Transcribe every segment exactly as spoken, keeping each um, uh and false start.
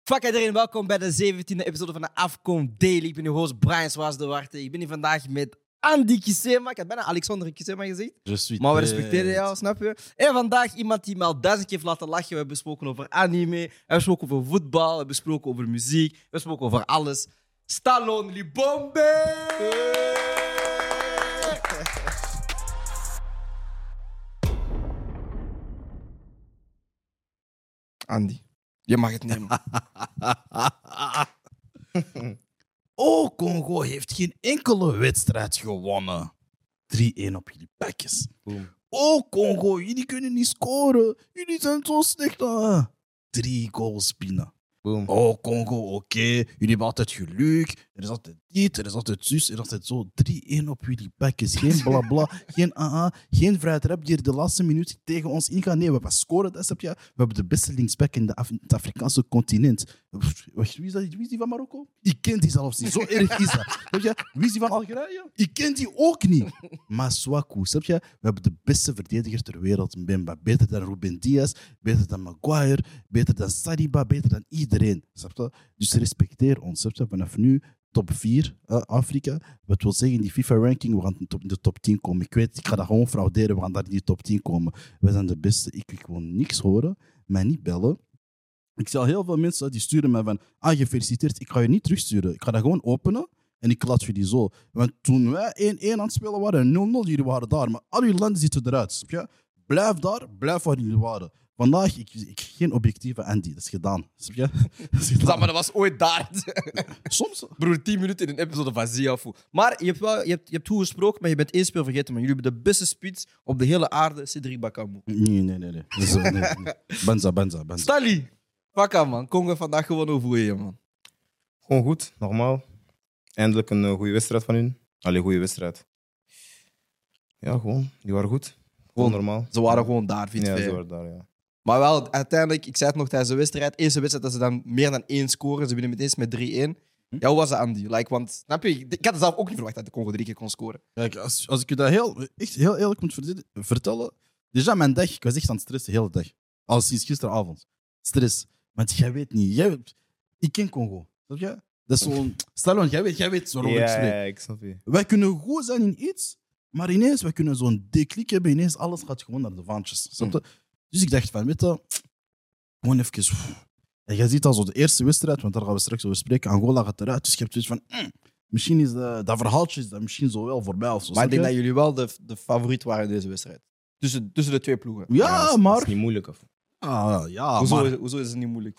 Fuck iedereen, welkom bij de zeventiende episode van de Afcon Daily. Ik ben uw host Brian Swaas de Warte. Ik ben hier vandaag met Andy Kisema. Ik had bijna Alexander Kisema gezegd. Maar we respecteren jou, snap je? En vandaag iemand die me al duizend keer heeft laten lachen. We hebben besproken over anime, we hebben besproken over voetbal, we hebben besproken over muziek, we hebben besproken over alles. Stallone Libombe! Andy, je mag het nemen. Oh, Congo heeft geen enkele wedstrijd gewonnen. drie-één op jullie bekjes. Boom. Oh, Congo, jullie kunnen niet scoren. Jullie zijn zo slecht. Ah. Drie goals binnen. Boom. Oh, Congo, oké. Okay. Jullie hebben altijd geluk. Er is altijd dit, er is altijd zus, er is altijd zo. drie-één op jullie bekjes. Geen blabla, bla, geen aa, geen vrije trap die er de laatste minuut tegen ons ingaan. Nee, we hebben scoren, dat heb je. We hebben de beste linksback in de Af- het Afrikaanse continent. Wacht, wie is, dat? Wie is die van Marokko? Ik ken die zelfs niet. Zo erg is dat. Snap je? Wie is die van Algerije? Ik ken die ook niet. Maar Swaku, snap je? We hebben de beste verdediger ter wereld. Mbemba. Beter dan Ruben Diaz, beter dan Maguire, beter dan Saliba, beter dan iedereen. Snap je? Dus respecteer ons. Snap je? Vanaf nu top vier uh, Afrika. Wat wil zeggen, in die FIFA-ranking, we gaan in de top tien komen. Ik weet, ik ga dat gewoon frauderen, we gaan daar in die top tien komen. We zijn de beste. Ik wil gewoon niks horen, mij niet bellen. Ik zie al heel veel mensen die sturen mij van, ah, gefeliciteerd, ik ga je niet terugsturen. Ik ga dat gewoon openen en ik laat jullie zo. Want toen wij één-één aan het spelen waren, nul nul, jullie waren daar. Maar al jullie landen zitten eruit. Snap je? Blijf daar, blijf waar jullie waren. Vandaag, ik, ik geen objectieve Andy, dat is gedaan. Snap je? Dat is gedaan. Ja, maar dat was ooit daar. Soms. Broer, tien minuten in een episode van Ziafu. Maar je hebt, wel, je, hebt, je hebt goed gesproken, maar je bent één speel vergeten. Man. Jullie hebben de beste spits op de hele aarde, Cedric Bakambu. Nee, nee, nee. nee. Dus, uh, nee, nee. Banza, banza, banza. Stali! Fakka, man. Congo vandaag gewonnen. Hoe voel je je, man? Gewoon goed, normaal. Eindelijk een uh, goede wedstrijd van hun. Allee, goede wedstrijd. Ja, gewoon. Die waren goed. Gewoon normaal. Ze waren gewoon daar, vind Ja, ik. ze waren daar, ja. Maar wel, uiteindelijk, ik zei het nog tijdens de wedstrijd, eerste wedstrijd dat ze dan meer dan één scoren. Ze winnen meteen met drie-één. Ja, hoe was dat, Andy? Like, want, snap je, ik had het zelf ook niet verwacht dat de Congo drie keer kon scoren. Kijk, als, als ik je dat heel, echt heel eerlijk moet verte- vertellen. Déjà mijn dag, ik was echt aan het stressen de hele dag. Al sinds gisteravond. Stress. Want jij weet niet. Jij, ik ken Congo. Snap je? Dat is zo'n. Stallone, jij weet, jij weet waarom ik Ja, spreek. ja, ik snap je. Wij kunnen goed zijn in iets, maar ineens wij kunnen zo'n deklik hebben. Ineens alles gaat gewoon naar de vaantjes. Snap je? Dus ik dacht van, weet je, gewoon even. pff. En je ziet al zo de eerste wedstrijd, want daar gaan we straks over spreken. Angola gaat eruit. Dus je hebt zoiets van, mm, misschien is dat, dat verhaaltje is dat misschien zo wel voorbij of zo. Maar ik snap denk je? dat jullie wel de, de favoriet waren in deze wedstrijd. Tussen, tussen de twee ploegen. Ja, dat is, maar. Dat is niet moeilijk. Of? Ah, ja, hoezo, maar. is, hoezo is het niet moeilijk?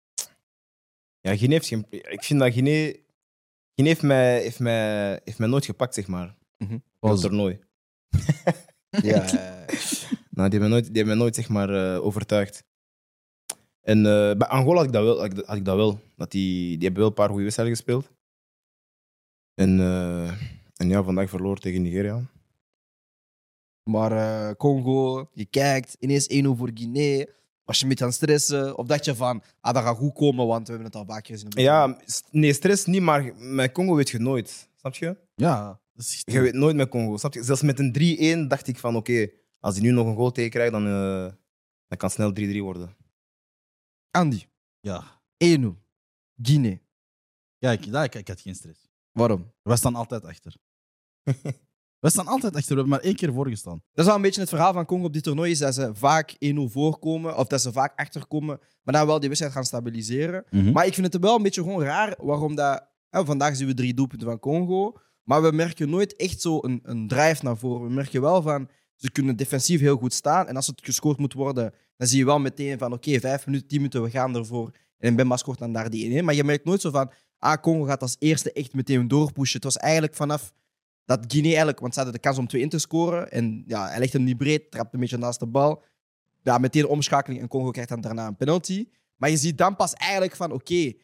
Ja, Guinea heeft geen... Ik vind dat Guinea... Guinea heeft mij, heeft, mij, heeft mij nooit gepakt, zeg maar. Mhm. Op het toernooi. Ja. Nou, die hebben mij nooit, die hebben mij nooit zeg maar, uh, overtuigd. En uh, bij Angola had ik dat wel. Had ik, had ik dat wel. Dat die, die hebben wel een paar goede wedstrijden gespeeld. En, uh, en ja, vandaag verloor tegen Nigeria. Maar uh, Congo, je kijkt, ineens één nul voor Guinea. Was je een beetje aan het stressen? Of dacht je van, ah, dat gaat goed komen, want we hebben het al vaak gezien. op Ja, st- nee, stress niet, maar met Congo weet je nooit. Snap je? Ja, dat is echt- Je weet nooit met Congo. Snap je? Zelfs met een drie-één dacht ik van, oké, okay, als hij nu nog een goal tegen krijgt, dan, uh, dan kan het snel drie-drie worden. Andy, Ja. één nul. Guinea. Kijk, daar, kijk, ik had geen stress. Waarom? We staan altijd achter. We staan altijd achter. We hebben maar één keer voorgestaan. Dat is wel een beetje het verhaal van Congo op dit toernooi, is dat ze vaak één nul voorkomen, of dat ze vaak achterkomen, maar dan wel die wedstrijd gaan stabiliseren. Mhm. Maar ik vind het wel een beetje gewoon raar waarom dat... Hè, vandaag zien we drie doelpunten van Congo, maar we merken nooit echt zo een, een drive naar voren. We merken wel van, ze kunnen defensief heel goed staan en als het gescoord moet worden, dan zie je wel meteen van oké, okay, vijf minuten, tien minuten, we gaan ervoor. En Mbemba scoort dan daar die één-één. Maar je merkt nooit zo van, ah, Congo gaat als eerste echt meteen doorpushen. Het was eigenlijk vanaf dat Guinea eigenlijk, want ze hadden de kans om twee in te scoren. En ja, hij legt hem niet breed, trapt een beetje naast de bal. Ja, meteen een omschakeling en Congo krijgt dan daarna een penalty. Maar je ziet dan pas eigenlijk van, oké, okay,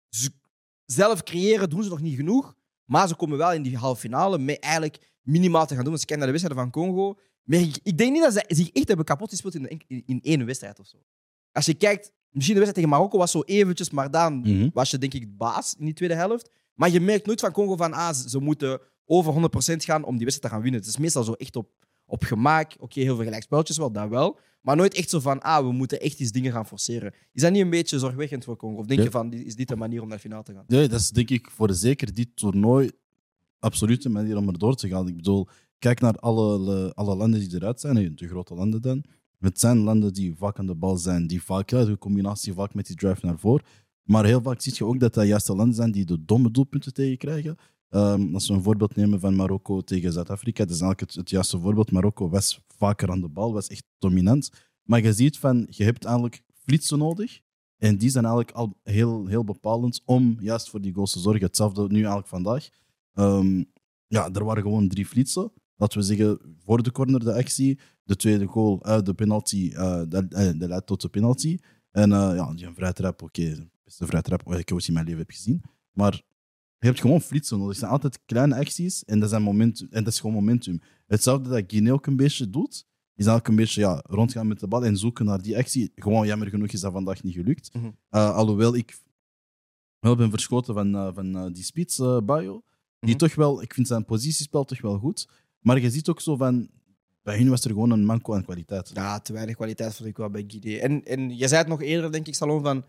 zelf creëren doen ze nog niet genoeg. Maar ze komen wel in die halve finale met eigenlijk minimaal te gaan doen. Als je kijkt naar de wedstrijden van Congo. Maar ik, ik denk niet dat ze zich echt hebben kapot gespeeld in, in, in één wedstrijd of zo. Als je kijkt, misschien de wedstrijd tegen Marokko was zo eventjes, maar dan Mhm. was je denk ik baas in die tweede helft. Maar je merkt nooit van Congo van, ah, ze, ze moeten over honderd procent gaan om die wedstrijd te gaan winnen. Het is meestal zo echt op, op gemaak. Oké, okay, heel veel gelijkspelletjes wel, dat wel. Maar nooit echt zo van, ah, we moeten echt iets dingen gaan forceren. Is dat niet een beetje zorgwekkend voor Congo? Of denk Ja. je van, is dit de manier om naar de finale te gaan? Nee, dat is denk ik voor zeker dit toernooi absoluut een manier om erdoor te gaan. Ik bedoel, kijk naar alle, alle landen die eruit zijn, de grote landen dan. Het zijn landen die vaak aan de bal zijn, die vaak, ja, de combinatie vaak met die drive naar voren. Maar heel vaak zie je ook dat dat juist de landen zijn die de domme doelpunten tegenkrijgen. Um, als we een voorbeeld nemen van Marokko tegen Zuid-Afrika, dat is eigenlijk het, het juiste voorbeeld. Marokko was vaker aan de bal, was echt dominant. Maar je ziet van, je hebt eigenlijk flitsen nodig. En die zijn eigenlijk al heel, heel bepalend om juist voor die goals te zorgen. Hetzelfde nu eigenlijk vandaag. Um, ja, er waren gewoon drie flitsen. Laten we zeggen, voor de corner de actie, de tweede goal uit de penalty, uh, dat, uh, dat leidt tot de penalty. En uh, ja, die een vrije trap, oké, okay, de beste vrije trap die ik ooit in mijn leven heb gezien. Maar je hebt gewoon flitsen nodig. Het zijn altijd kleine acties en dat, zijn momentum, en dat is gewoon momentum. Hetzelfde dat Guinea ook een beetje doet, is eigenlijk een beetje ja, rondgaan met de bal en zoeken naar die actie. Gewoon jammer genoeg is dat vandaag niet gelukt. Mm-hmm. Uh, alhoewel ik wel ben verschoten van, uh, van uh, die spits, uh, Bayo. Die Mm-hmm. toch wel, ik vind zijn positiespel toch wel goed. Maar je ziet ook zo van, bij hun was er gewoon een manco aan kwaliteit. Ja, te weinig kwaliteit vond ik wel bij Guinea. En, en je zei het nog eerder, denk ik, Salon, van...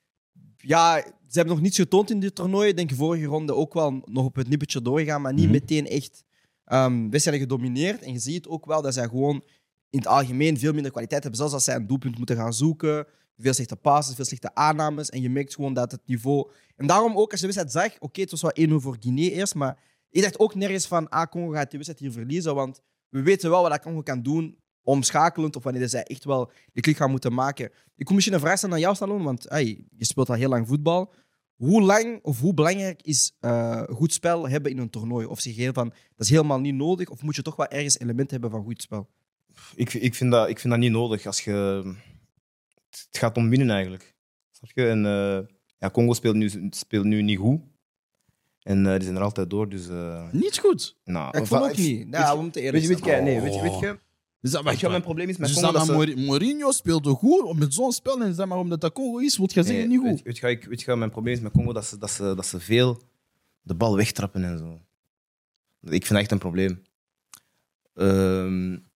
Ja, ze hebben nog niets getoond in dit toernooi. Ik denk vorige ronde ook wel nog op het nippertje doorgegaan, maar niet Mhm. meteen echt um, wedstrijden gedomineerd. En je ziet ook wel dat zij gewoon in het algemeen veel minder kwaliteit hebben. Zelfs als zij een doelpunt moeten gaan zoeken. Veel slechte passes, veel slechte aannames. En je merkt gewoon dat het niveau... En daarom ook, als je de wedstrijd zag... Oké, okay, het was wel één nul voor Guinea eerst, maar ik dacht ook nergens van... Ah, Congo gaat die wedstrijd hier verliezen, want we weten wel wat dat Congo kan doen... omschakelend of wanneer zij echt wel de klik gaan moeten maken. Ik kom misschien een vraag stellen aan jou, Stallone, want hey, je speelt al heel lang voetbal. Hoe lang of hoe belangrijk is uh, goed spel hebben in een toernooi? Of zeg je van, dat is helemaal niet nodig? Of moet je toch wel ergens elementen hebben van goed spel? Ik, ik, vind dat, ik vind dat niet nodig. Als je... Het gaat om winnen eigenlijk. Snap je? En, uh, ja, Congo speelt nu, speelt nu niet goed. En uh, die zijn er altijd door. Dus, uh, Niet goed. nou, Ik vond ook niet. Ja, we moeten Weet eerlijk je, weet je, zijn. nee, weet je, weet je, Dus dat, weet je wat mijn probleem is met dus Congo? dan Dat aan ze- Mourinho- Mourinho speelde goed met zo'n spel en zeg maar omdat dat Congo is, moet je zeggen Nee, niet goed. Weet, weet, je, wat ik- weet je wat mijn probleem is met Congo? Dat ze, dat, ze, dat ze veel de bal wegtrappen en zo. Ik vind dat echt een probleem. Um,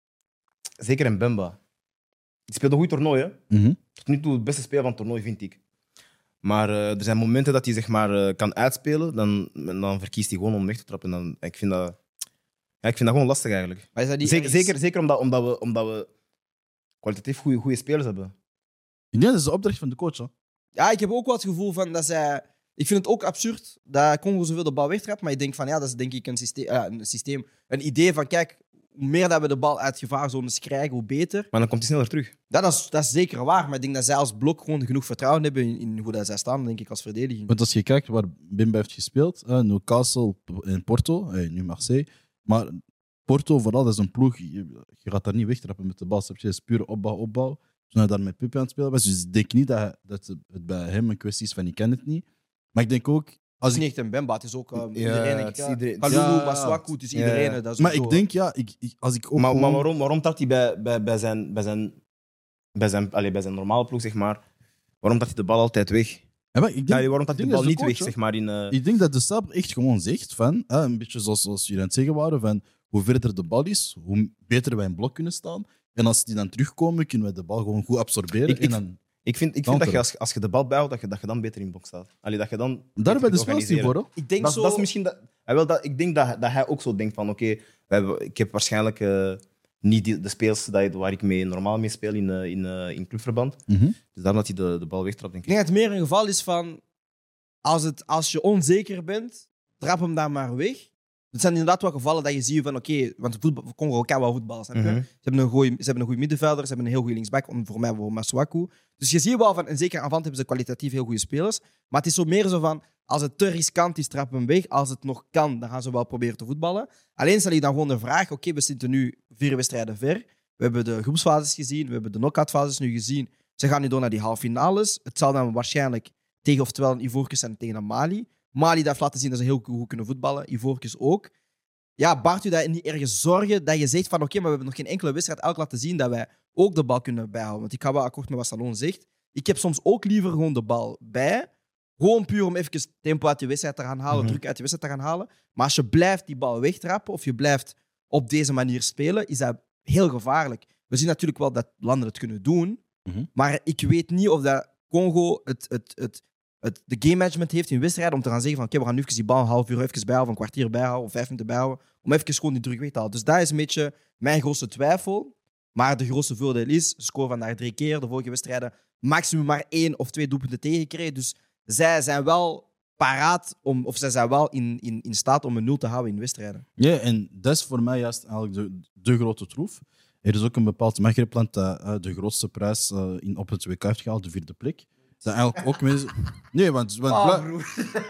zeker in Bemba. Die speelt een goed toernooi, hè? Mhm. Tot nu toe het beste speler van het toernooi, vind ik. Maar uh, er zijn momenten dat hij zeg maar, uh, kan uitspelen, dan, dan verkiest hij gewoon om weg te trappen. Dan, ik, vind dat, ja, ik vind dat gewoon lastig eigenlijk. Maar is dat niet Zeker, ergens- zeker, zeker omdat, omdat, we, omdat we kwalitatief goede, goede spelers hebben. Ik denk dat is de opdracht van de coach. Hè. Ja, ik heb ook wel het gevoel van dat zij... Ik vind het ook absurd dat Congo zoveel de bal wegtrapt, maar ik denk van ja, dat is denk ik een systeem, uh, een, systeem een idee van kijk, hoe meer dat we de bal uit gevaarzones krijgen, hoe beter. Maar dan komt hij sneller terug. Dat is, dat is zeker waar, maar ik denk dat zij als blok gewoon genoeg vertrouwen hebben in, in hoe dat zij staan, denk ik, als verdediging. Want als je kijkt waar Bimba heeft gespeeld, uh, Newcastle en Porto, uh, nu Marseille, maar Porto vooral, dat is een ploeg, je, je gaat daar niet wegtrappen met de bal. Het is pure opbouw, opbouw. Toen hij daar met Pepe aan het spelen was, dus ik denk niet dat, dat het bij hem een kwestie is van ik ken het niet. Maar ik denk ook... Het Als is ik, niet echt een Bemba, het is ook uh, Ja, iedereen. denk het ik, is ja. iedereen. Kalulu, Ja, Masuaku, het is ja. iedereen. hè, Dat is maar zo, ik denk, ja, ik, ik, als ik ook Maar, maar gewoon- waarom, waarom trapt hij bij, bij, bij, zijn, bij, zijn, bij, zijn, allez, bij zijn normale ploeg, zeg maar, waarom trapt hij de bal altijd weg? Ja, maar ik denk, Ja, waarom trapt hij ik de denk bal dat niet is de weg, coach, zeg maar, in... uh, Ik denk dat de stap echt gewoon zegt van, eh, een beetje zoals, zoals jullie aan het zeggen waren, van hoe verder de bal is, hoe beter wij in blok kunnen staan. En als die dan terugkomen, kunnen we de bal gewoon goed absorberen. Ik- ik- en dan, Ik vind, ik vind dat je als, als je de bal bijhoudt, dat je, dat je dan beter in blok staat. Allee, dat je dan daar hebben we de kunt speelsteam voor. organiseren. Hoor. Ik denk Dat, zo... dat is misschien dat, hij wil dat, ik denk dat, dat hij ook zo denkt van, oké, we hebben- ik heb waarschijnlijk uh, niet die, de speels dat, je- waar ik mee, normaal mee speel in, uh, in, uh, in clubverband. Mhm. Dus daarom dat hij de, de bal wegtrapt, denk Ik ik. denk dat het meer een geval is van... Als, het, als je onzeker bent, trap hem daar maar weg. Het zijn inderdaad wel gevallen dat je ziet van... Oké, okay, want voetbal, Congo kan wel voetballen, snap je? Mhm. Ze hebben een goeie, ze hebben een goede middenvelder, ze hebben een heel goede linksback. om- Voor mij voor Masuaku. Dus je ziet wel van... En zeker aanvallend hebben ze kwalitatief heel goede spelers. Maar het is zo meer zo van... Als het te riskant is, trap hem weg. Als het nog kan, dan gaan ze wel proberen te voetballen. Alleen stel je dan gewoon de vraag... Oké, okay, we zitten nu vier wedstrijden ver. We hebben de groepsfases gezien. We hebben de knock-outfases nu gezien. Ze gaan nu door naar die halve finales. Het zal dan waarschijnlijk tegen oftewel een Ivoorkust zijn tegen een Mali. Mali dat heeft laten zien dat ze heel goed kunnen voetballen. Ivoorkust ook. Ja, baart u dat niet ergens zorgen dat je zegt van oké, okay, maar we hebben nog geen enkele wedstrijd elk laten zien dat wij ook de bal kunnen bijhouden. Want ik ga wel akkoord met wat Salon zegt. Ik heb soms ook liever gewoon de bal bij. Gewoon puur om even tempo uit de wedstrijd te gaan halen, Mhm. druk uit de wedstrijd te gaan halen. Maar als je blijft die bal wegtrappen of je blijft op deze manier spelen, is dat heel gevaarlijk. We zien natuurlijk wel dat landen het kunnen doen, Mm-hmm. maar ik weet niet of dat Congo het, het, het, het, de game management heeft in wedstrijden om te gaan zeggen van oké, okay, we gaan nu even die bal een half uur even bijhouden, een kwartier bijhouden, of vijf minuten bijhouden, om even gewoon die druk weg te halen. Dus dat is een beetje mijn grootste twijfel. Maar de grootste voordeel is, ze scoren vandaag drie keer, de vorige wedstrijden maximum maar één of twee doelpunten tegengekregen. Dus zij zijn wel paraat, om, of zij zijn wel in, in, in staat om een nul te houden in wedstrijden. Ja, en dat is voor mij juist eigenlijk de, de grote troef. Er is ook een bepaald Maghreb-land dat uh, de grootste prijs uh, in, op het W K heeft gehaald, de vierde plek. Dat eigenlijk ook mensen... Nee, want... want Oh, bla-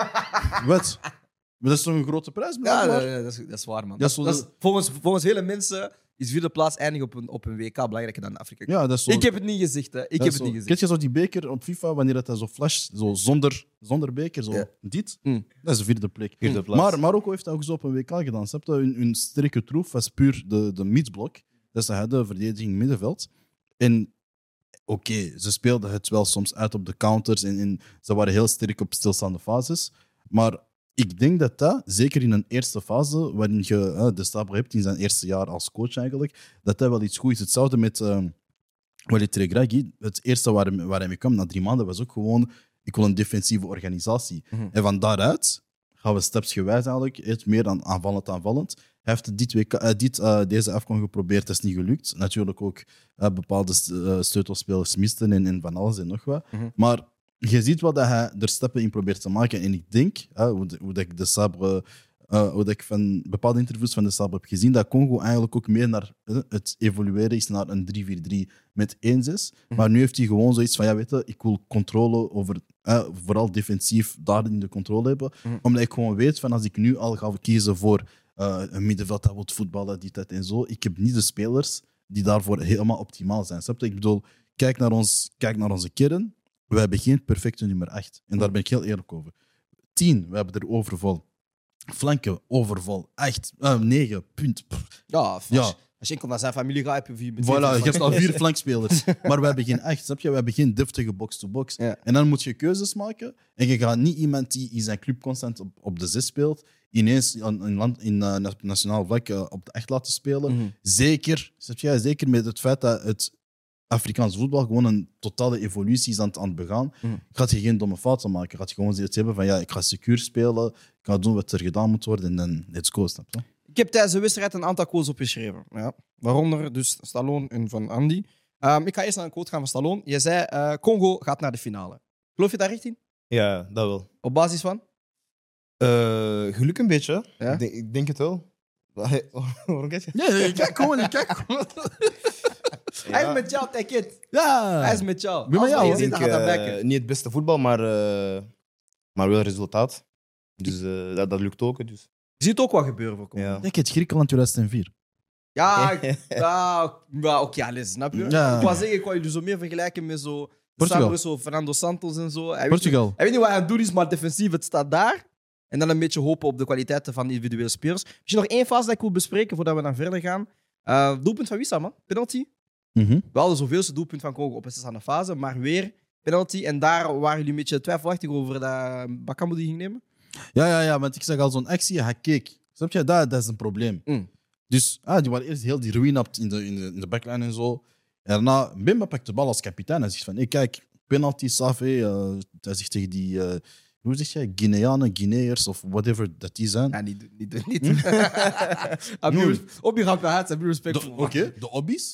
Wat? Maar dat is toch een grote prijs, Ja, blijkbaar? dat, dat, is, dat is waar, man. Ja, zo- dat is, volgens, volgens vele mensen is vierde plaats eindigen op een, op een W K belangrijker dan Afrika. Ja, dat is zo... Ik heb het niet gezegd, hè. Ik dat heb is het zo- niet Ken gezegd. je zo die beker op FIFA, wanneer dat zo flash, zo zonder, zonder beker, zo Ja. dit? Mm. Dat is de vierde plek. Vierde plaats. Maar Marokko heeft dat ook zo op een W K gedaan. Ze hebben hun, hun sterke troef was puur de, de midblok. Dus ze hadden verdediging middenveld. En oké, okay, ze speelden het wel soms uit op de counters en, en ze waren heel sterk op stilstaande fases. Maar ik denk dat dat, zeker in een eerste fase, waarin je uh, de Sabra hebt in zijn eerste jaar als coach eigenlijk, dat dat wel iets goed is. Hetzelfde met uh, Walid Regragui. Het eerste waar hij, waar hij mee kwam, na drie maanden, was ook gewoon, ik wil een defensieve organisatie. Mhm. En van daaruit gaan we stapsgewijs eigenlijk, het meer dan aanvallend aanvallend. Hij heeft dit, W K, uh, dit uh, deze afkomst geprobeerd, dat is niet gelukt. Natuurlijk ook uh, bepaalde uh, sleutelspelers misten en, en van alles en nog wat. Mhm. Maar je ziet wel dat hij er stappen in probeert te maken. En ik denk, uh, hoe, de, hoe dat ik de Sabre, uh, hoe dat ik van bepaalde interviews van de Sabre heb gezien, dat Congo eigenlijk ook meer naar uh, het evolueren is naar een drie vier drie met één zes. Mhm. Maar nu heeft hij gewoon zoiets van, ja weet je, ik wil controle over, uh, vooral defensief, daarin de controle hebben. Mhm. Omdat ik gewoon weet van, als ik nu al ga kiezen voor uh, een middenveld dat wil voetballen, dit, dat en zo, ik heb niet de spelers die daarvoor helemaal optimaal zijn. Snap je? Ik bedoel, kijk naar, ons, kijk naar onze kern. We hebben geen perfecte nummer acht. En daar ben ik heel eerlijk over. tien, we hebben er overvol. Flanken, overvol. acht, uh, negen, punt. Pff. Ja, als, Ja. als je enkel naar zijn familie gaat, heb je vier met Voilà, vier je hebt al flanken. vier flankspelers. Maar we hebben geen acht, snap je? We hebben geen deftige box-to-box. Ja. En dan moet je keuzes maken. En je gaat niet iemand die in zijn club constant op, op de zes speelt, ineens in, in, land, in uh, nationaal vlak uh, op de acht laten spelen. Mhm. Zeker, snap je? Zeker met het feit dat het Afrikaans voetbal gewoon een totale evolutie is aan het, aan het begaan. Mhm. Gaat je geen domme fouten maken. Gaat je gewoon zoiets hebben van ja, ik ga secuur spelen, ik ga doen wat er gedaan moet worden en dan let's go, snap je? Ik heb tijdens de wedstrijd een aantal quotes opgeschreven. Ja. Waaronder dus Stallone en van Andy. Um, ik ga eerst naar een quote gaan van Stallone. Je zei, uh, Congo gaat naar de finale. Geloof je daar echt in? Ja, dat wel. Op basis van? Uh, geluk een beetje. Ja? Ik, denk, ik denk het wel. Waarom kijk je? Nee, nee, kijk gewoon, kijk gewoon. Hij is met jou, take it. Ja. Hij is met jou. Ben met Als jou, je hoor. zit, Ik dan denk gaat dat uh, backen. niet het beste voetbal, maar, uh, maar wel resultaat. Dus uh, dat, dat lukt ook. Dus. Je ziet ook wat gebeuren voor Congo. Ja. Kijk, het Griekenland tweeduizend vier. Ja, ik- ja, ja oké, alles, snap je? Ja. Ik wou zeggen, ik wou jullie zo meer vergelijken met zo... Portugal. Samen zo Fernando Santos en zo. Hij weet, Portugal. hij weet niet wat hij aan het doen is, maar defensief, het staat daar. En dan een beetje hopen op de kwaliteiten van individuele spelers. Misschien nog één fase dat ik wil bespreken voordat we dan verder gaan. Uh, doelpunt van Wissa, man. Penalty. Mhm. Wel de zoveelste doelpunt van Congo op een zesde fase, maar weer penalty. En daar waren jullie een beetje twijfelachtig over dat Bakambu die ging nemen. Ja, ja, ja, want ik zag al zo'n actie, hij keek. Snap je? Dat, dat is een probleem. Mm. Dus ah, die waren eerst heel die ruïne op in de, in, de, in de backline en zo. En daarna, Bimba pakt de bal als kapitein en zegt van, hey, kijk, penalty, Safe. Uh, hij zegt tegen die, uh, hoe zeg je, Guineanen, Guineërs of whatever dat die zijn. Ja, niet doen, niet doen, niet doen. Op je gaat bij het, heb je respect De- voor. Oké, de obbies.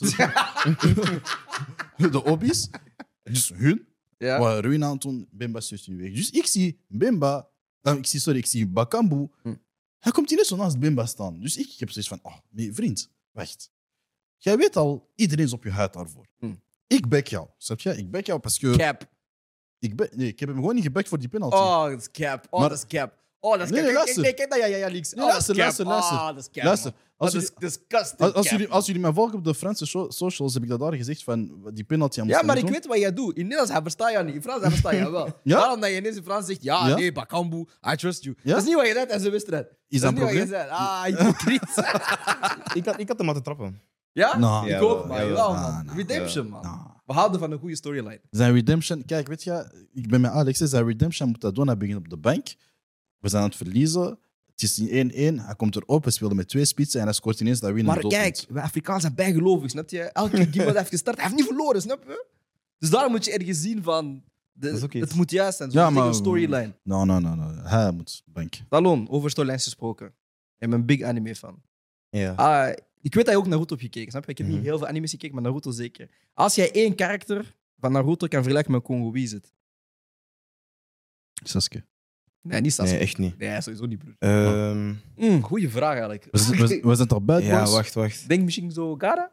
de obbies. Dus hun. Ja. Waar ruïne aan toen, Bimba stuurt nu weg. Dus ik zie Bimba, uh, ik zie, sorry, ik zie Bakambu. Hm. Hij komt ineens zo naast Bimba staan. Dus ik heb zoiets van, oh, nee, vriend, wacht. Jij weet al, iedereen is op je huid daarvoor. Hm. Ik back jou, snap je? Ik back jou, parce que... Cap. Ik, back- nee, ik heb hem gewoon niet gebackt voor die penalty. Oh, dat is cap. Oh, Maar- dat is cap. Oh, dat is Nee, cap. nee, Kijk, luister. kijk, kijk naar ja, ja, ja, links. Nee, Oh, dat is luister, cap. luister, luister. Oh, dat is cap. Luister, man. als Oh, dat jullie- is disgusting. Als, als, cap. jullie, als jullie mij volgen op de Franse so- socials, heb ik dat daar gezegd van die penalty aan Ja, moesten maar ik doen. weet wat jij doet. In Nederlands, hij verstaat jou niet. In Frans, hij verstaat jou wel. Ja? Daarom dat je ineens in Frans zegt, ja, Ja? nee, Bakambu, I trust you. Ja? Dat is niet wat je net als een wedstrijd. Is dat dat is een niet wat je probleem? zei. Ah, hypocriet. Ik, had, ik had hem laten trappen. Ja? Nou, ik ja, ook, wel, maar ja, jawel, wel. man. Nou, nou, Redemption, man. Nou. We houden van een goede storyline. Zijn redemption... Kijk, weet je, ik ben met Alex, hè, zijn redemption moet dat doen. Hij begint op de bank. We zijn aan het verliezen. Het Het is één-één, hij komt erop, we spelen met twee spitsen en hij scoort ineens dat winnende Maar doelpunt. kijk, wij Afrikaans zijn bijgelovig, snap je? Elke keer die wat heeft gestart, hij heeft niet verloren, snap je? Dus daarom moet je ergens zien van... De, Dat is ook iets. het moet juist zijn, Ja, zoals maar- een storyline. No, no, no, no. Hij moet bank. Talon, over storylines gesproken. Ik ben een big anime fan. Ja. Ah, ik weet dat je ook Naruto hebt gekeken, snap je? Ik heb Mhm. niet heel veel animes gekeken, maar Naruto zeker. Als jij één karakter van Naruto kan vergelijken met Congo, wie is het? Sasuke. Nee, niet Sasuke. Nee, echt niet. Nee, sowieso niet, broer. Ehm, Mm, goeie vraag eigenlijk. We zijn, we, we zijn toch bad boys? ja, wacht, wacht. Denk misschien zo Gara?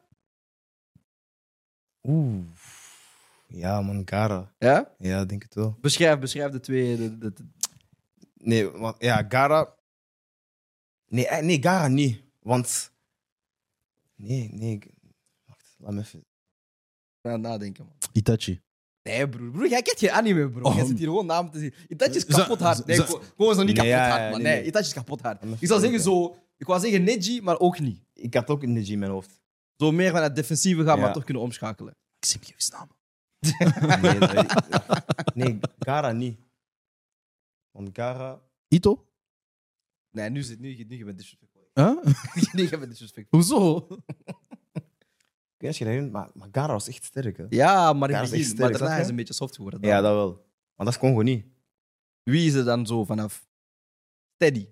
Oeh. Ja, man, Gara. Ja? Ja, denk het wel. Beschrijf, beschrijf de twee. De, de, de- Nee, want, ja, Gara... Nee, eh, nee, Gara niet. Want... Nee, nee. ik- Wacht, laat me even... aan nadenken, man. Itachi. Nee, broer. broer jij kent geen anime, bro. Oh. Jij zit hier gewoon namen te zien. Itachi is Zo- kapot hard. Nee, zo- gewoon gewoon is nog niet Nee, kapot ja, hard, ja, man. nee, Nee, nee. Itachi is kapot hard. Laat me Ik zou even zeggen zo... Ik wou zeggen Neji, maar ook niet. Ik had ook een Neji in mijn hoofd. Zo meer van het defensieve gaan, Ja. maar toch kunnen omschakelen. Ik zie hem eens naam. Nee, dat weet ik- nee, Gara niet. Want Gara... Ito? Nee, nu zit nu, nu je bent disrespectvol. Huh? nu je bent disrespectvol. Hoezo? Ik weet niet of je dat herinnert, maar, maar Gara was echt sterk. Hè? Ja, maar in Ja, het dat is echt begin. Maar sterk, daarna snap is je? het een beetje soft geworden. Ja, dat wel. Maar dat is Congo niet. Wie is er dan zo vanaf? Teddy.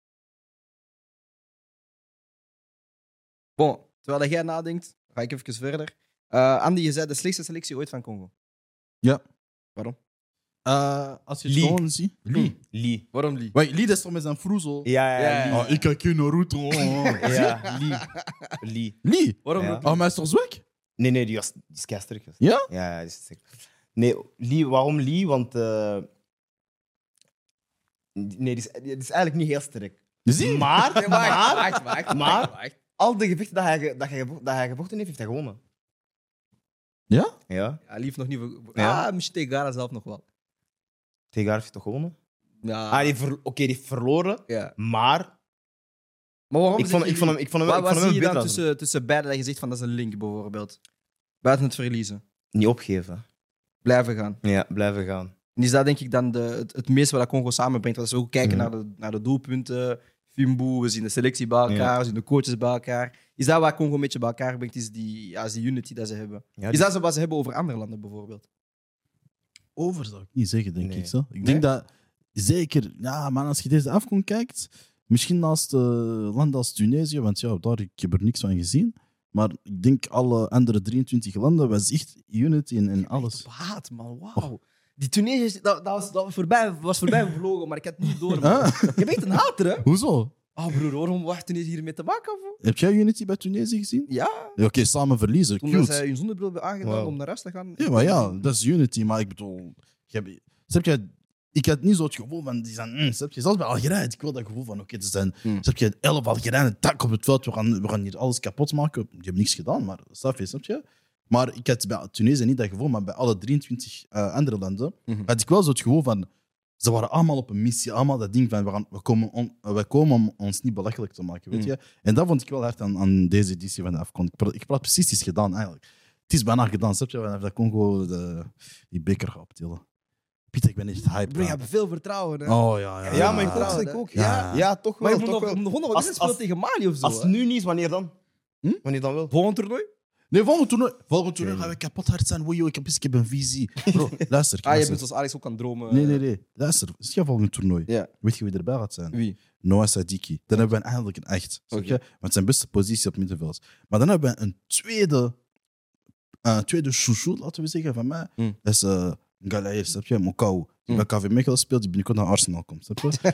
Bon, terwijl jij nadenkt, ga ik even verder. Uh, Andy, je zei de slechtste selectie ooit van Congo. Ja. Waarom? Uh, als je het Lee. gewoon ziet. Lee. Lee. Waarom Lee? Wait, Lee is toch met zijn vroezel? Ja, ja, Ja, ja. Oh, ik kijk geen Naruto. Oh. Ja, Lee. Lee. Lee? Waarom Ja. ook? Oh, maar hij is toch zwak? Nee, nee, die, was, die is kei sterk. Ja? Ja, ja, die is sterk. Nee, Lee, waarom Lee? Want... eh, nee, die is, die is eigenlijk niet heel sterk. Zie je? Maar, Nee, maar, wacht, wacht, wacht, maar- wacht, wacht. al de gevechten dat hij, ge- dat, hij, gevo- dat hij gevochten heeft, heeft hij gewonnen. Ja? Ja. Ja, lief nog niet. ver- Ja. Ah, misschien tegen Gara zelf nog wel. Tegen haar heeft hij toch gewonnen? Ja. Ah, die heeft ver- Oké, die heeft verloren, ja. maar Maar waarom ik zeg vond, je ik vond hem, Lee? ik vond hem, Wat, ik wat vond hem zie je dan beter als hem. tussen, tussen beide dat je zegt van dat is een link, bijvoorbeeld? Buiten het verliezen. Niet opgeven. Blijven gaan. Ja, blijven gaan. En is dat denk ik dan de, het, het meeste wat dat Congo samenbrengt. Als we ook kijken Mhm. naar, de, naar de doelpunten, Fimbu, we zien de selectie bij elkaar, we zien de coaches bij elkaar. Is dat wat Congo een beetje bij elkaar brengt, is die, ja, is die unity dat ze hebben. Ja, Is die- dat zo wat ze hebben over andere landen, bijvoorbeeld? Over zou ik niet zeggen, denk Nee. ik. Zo. Ik Nee? denk dat zeker, ja, maar als je deze afkomst kijkt, misschien naast uh, landen als Tunesië, want ja, daar ik heb er niks van gezien. Maar ik denk alle andere drieëntwintig landen was echt unity in, in alles. Op haat, man. Wauw. Die Tunesiërs, dat, dat, was, dat was voorbij, was voorbij gevlogen, maar ik had het niet door. Man. Ah, Je bent een hater, hè? hoezo? Oh, broer, waarom wacht Tunesië hiermee te maken? Of? Heb jij unity bij Tunesië gezien? Ja, Ja, Oké, samen verliezen, toen dat cute. zij hun zonnebril hebben aangedaan Wow. om naar rust te gaan. Ja, maar ja, dat is unity. Maar ik bedoel, je hebt- snap je, ik had niet zo het gevoel van, die zijn, mm, snap je, zelfs bij Algerije, ik wil dat gevoel van, oké, er zijn, Mm. snap je, elf Algerijnen, tak op het veld, we gaan, we gaan hier alles kapot maken. Die hebben niks gedaan, maar snap je, snap je? Maar ik had bij Tunesië niet dat gevoel, maar bij alle drieëntwintig eh, andere landen Mhm. had ik wel zo het gevoel van, ze waren allemaal op een missie, allemaal dat ding van, we, gaan, we, komen, on, we komen om ons niet belachelijk te maken, weet Mhm. je? En dat vond ik wel hard aan, aan deze editie van de Afcon. Ik, pra- ik praat precies iets gedaan, eigenlijk. Het is bijna gedaan, snap je? Vanaf dat Congo de, die beker gaat optillen. Pieter, ik ben echt hype. Broer, je hebt veel vertrouwen, hè? Oh ja, ja. Ja, maar ik vertrouw ook. het, Ik hè. ook. Ja. Ja, ja, toch Maar wel. je moet toch nog, wel. nog nog Als- wel spelen als- tegen Mali of zo. Als het hè? nu niet is, wanneer dan? Hm? Wanneer dan wel? Volgend toernooi? Nee, volgend toernooi, volgend toernooi Oké. gaan we kapot hard zijn. Wojo, ik heb, ik heb een visie. Bro, luister. Ah, je luister. bent zoals Alex ook aan het dromen. Nee, nee, nee. Luister, is je volgend toernooi? Ja. Weet je wie erbij gaat zijn? Wie? Noah Sadiki. Dan hebben we een- eigenlijk een echt. Snap je? Oké. Want zijn beste positie op het middenveld. Maar dan hebben we een tweede, een tweede chouchou, laten we zeggen, van mij. Mm. Dat is uh, Galaïr, snap je? Mokau. Die Mm. bij K V Mechelen speelt, die binnenkort naar Arsenal komt. Snap je?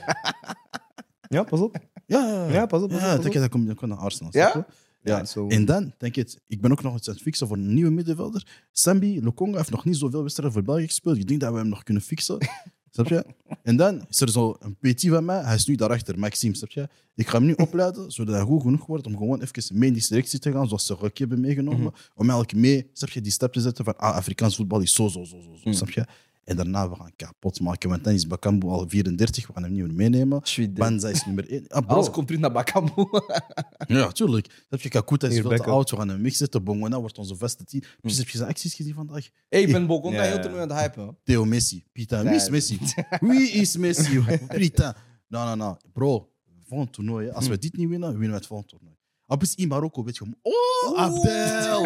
Ja, pas op. Ja, ja, Ja, pas op. Pas Ja, op, denk pas je op. dat komt binnenkort naar Arsenal. Ja? Snap je? Ja, Ja. zo. En dan, denk je, ik ben ook nog iets aan het fixen voor een nieuwe middenvelder. Sambi Lokonga heeft nog niet zoveel wedstrijden voor België gespeeld. Ik denk dat we hem nog kunnen fixen. Snap je? En dan is er zo een petit van mij. Hij is nu daarachter, Maxime. Snap je? Ik ga hem nu opleiden, zodat hij goed genoeg wordt om gewoon even mee in die selectie te gaan, zoals ze Rocky hebben meegenomen. Mhm. Om eigenlijk mee, snap je, die stap te zetten van ah, Afrikaans voetbal is zo, zo, zo, zo. zo Mhm. Snap je? En daarna we gaan kapot maken. Want dan is Bakambu al vierendertig, we gaan hem niet meer meenemen. Banza is nummer één. Ah, bro. Alles komt terug naar Bakambu. Ja, tuurlijk. Dat je Kakuta is Hier, veel te backup. oud. We gaan hem wegzetten. Bongona wordt onze vaste team. Precies, heb je zijn acties gezien vandaag? Hey, ik ben Bokonda Ja, heel ja. toernooi aan het hypen. hè. Theo Messi. Pita, wie is Nee. Messi? Wie is Messi? Pita. No, no, no. Bro, volgend toernooi, hè, als we dit niet winnen, winnen we het volgende toernooi. Op is in Marokko, weet je. Oh, Abdel!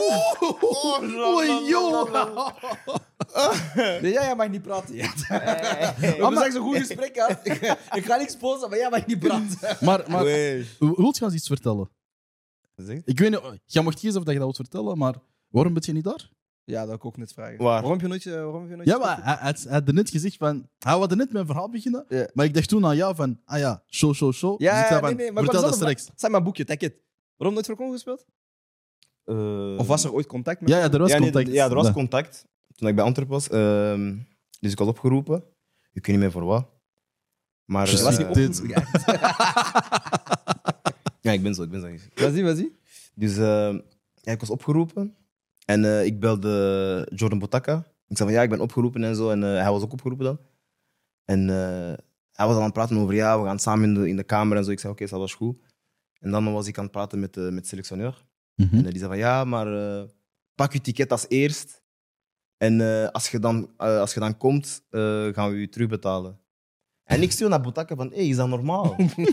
Oh, yo! Nee, jij mag niet praten. Ja. We hebben echt zo'n goed gesprek gehad. Ik, ik ga niks posten, maar jij mag niet praten. Maar, maar Wee. wilt je ons iets vertellen? Wat zeg je? Ik weet niet, jij mocht kiezen of dat je dat wilt vertellen, maar waarom ben je niet daar? Ja, dat wil ik ook net vragen. Waar? Waarom heb je nooit... eh, Waarom heb je nooit Ja, maar hij, hij, hij had er net gezegd van... Hij wilde net mijn verhaal beginnen, Ja. maar ik dacht toen aan jou van... Ah ja, show, show, show. Ja, Dus ik zei nee, van, nee, maar ik vertel wou dat zelf- straks. Het zijn mijn boekje, take it. Waarom nooit voor Congo gespeeld? Eh, Of was er ooit contact met Ja, ja, er was ja, nee, contact. ja, er was Ja. contact toen ik bij Antwerpen was. Ehm, dus ik was opgeroepen. Ik weet niet meer voor wat. Maar, Je eh, was ziet niet dit. opgeroepen. ja, ik ben zo, ik ben zo. Was die, was die? Dus eh, ja, ik was opgeroepen. En eh, ik belde Jordan Botaka. Ik zei van ja, ik ben opgeroepen en zo. En eh, hij was ook opgeroepen dan. En eh, hij was al aan het praten over ja, we gaan samen in de, in de kamer en zo. Ik zei oké, okay, dat was goed. En dan was ik aan het praten met, uh, met de selectioneur. Mhm. En uh, die zei van ja, maar uh, pak je ticket als eerst. En uh, als, je dan, uh, als je dan komt, uh, gaan we je terugbetalen. En ik stuur naar Botaka van hé, hey, is dat normaal?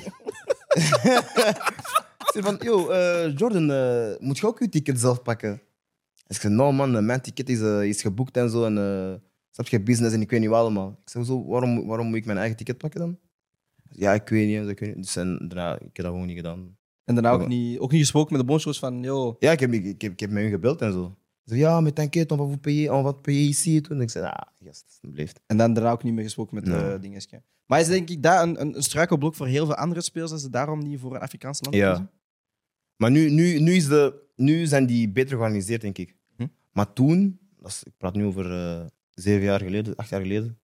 Ik zei van yo, uh, Jordan, uh, moet je ook je ticket zelf pakken? Ik zei, no man, mijn ticket is, uh, is geboekt en zo. En uh, snap je, business en ik weet niet wat allemaal. Ik zei, zo, waarom, waarom moet ik mijn eigen ticket pakken dan? Ja, ik weet niet. Ik weet niet. Dus en, daarna, ik heb dat gewoon niet gedaan. En daarna ook Ja. niet, ook niet gesproken met de bondscoach van, yo... Ja, ik heb, ik, ik, heb, ik heb met hun gebeld en zo. Ze zei, ja, mais t'inquiète, on va vous payer, on va te payer ici. En ik zei, ah, gast, alsjeblieft. En dan daarna ook niet meer gesproken met de Nee. dingetjes. Maar is denk ik dat een, een, een struikelblok voor heel veel andere spelers, dat ze daarom niet voor een Afrikaans land Ja. kiezen? Maar nu, nu, nu, is de, nu zijn die beter georganiseerd, denk ik. Hm? Maar toen, dat is, ik praat nu over uh, zeven jaar geleden, acht jaar geleden,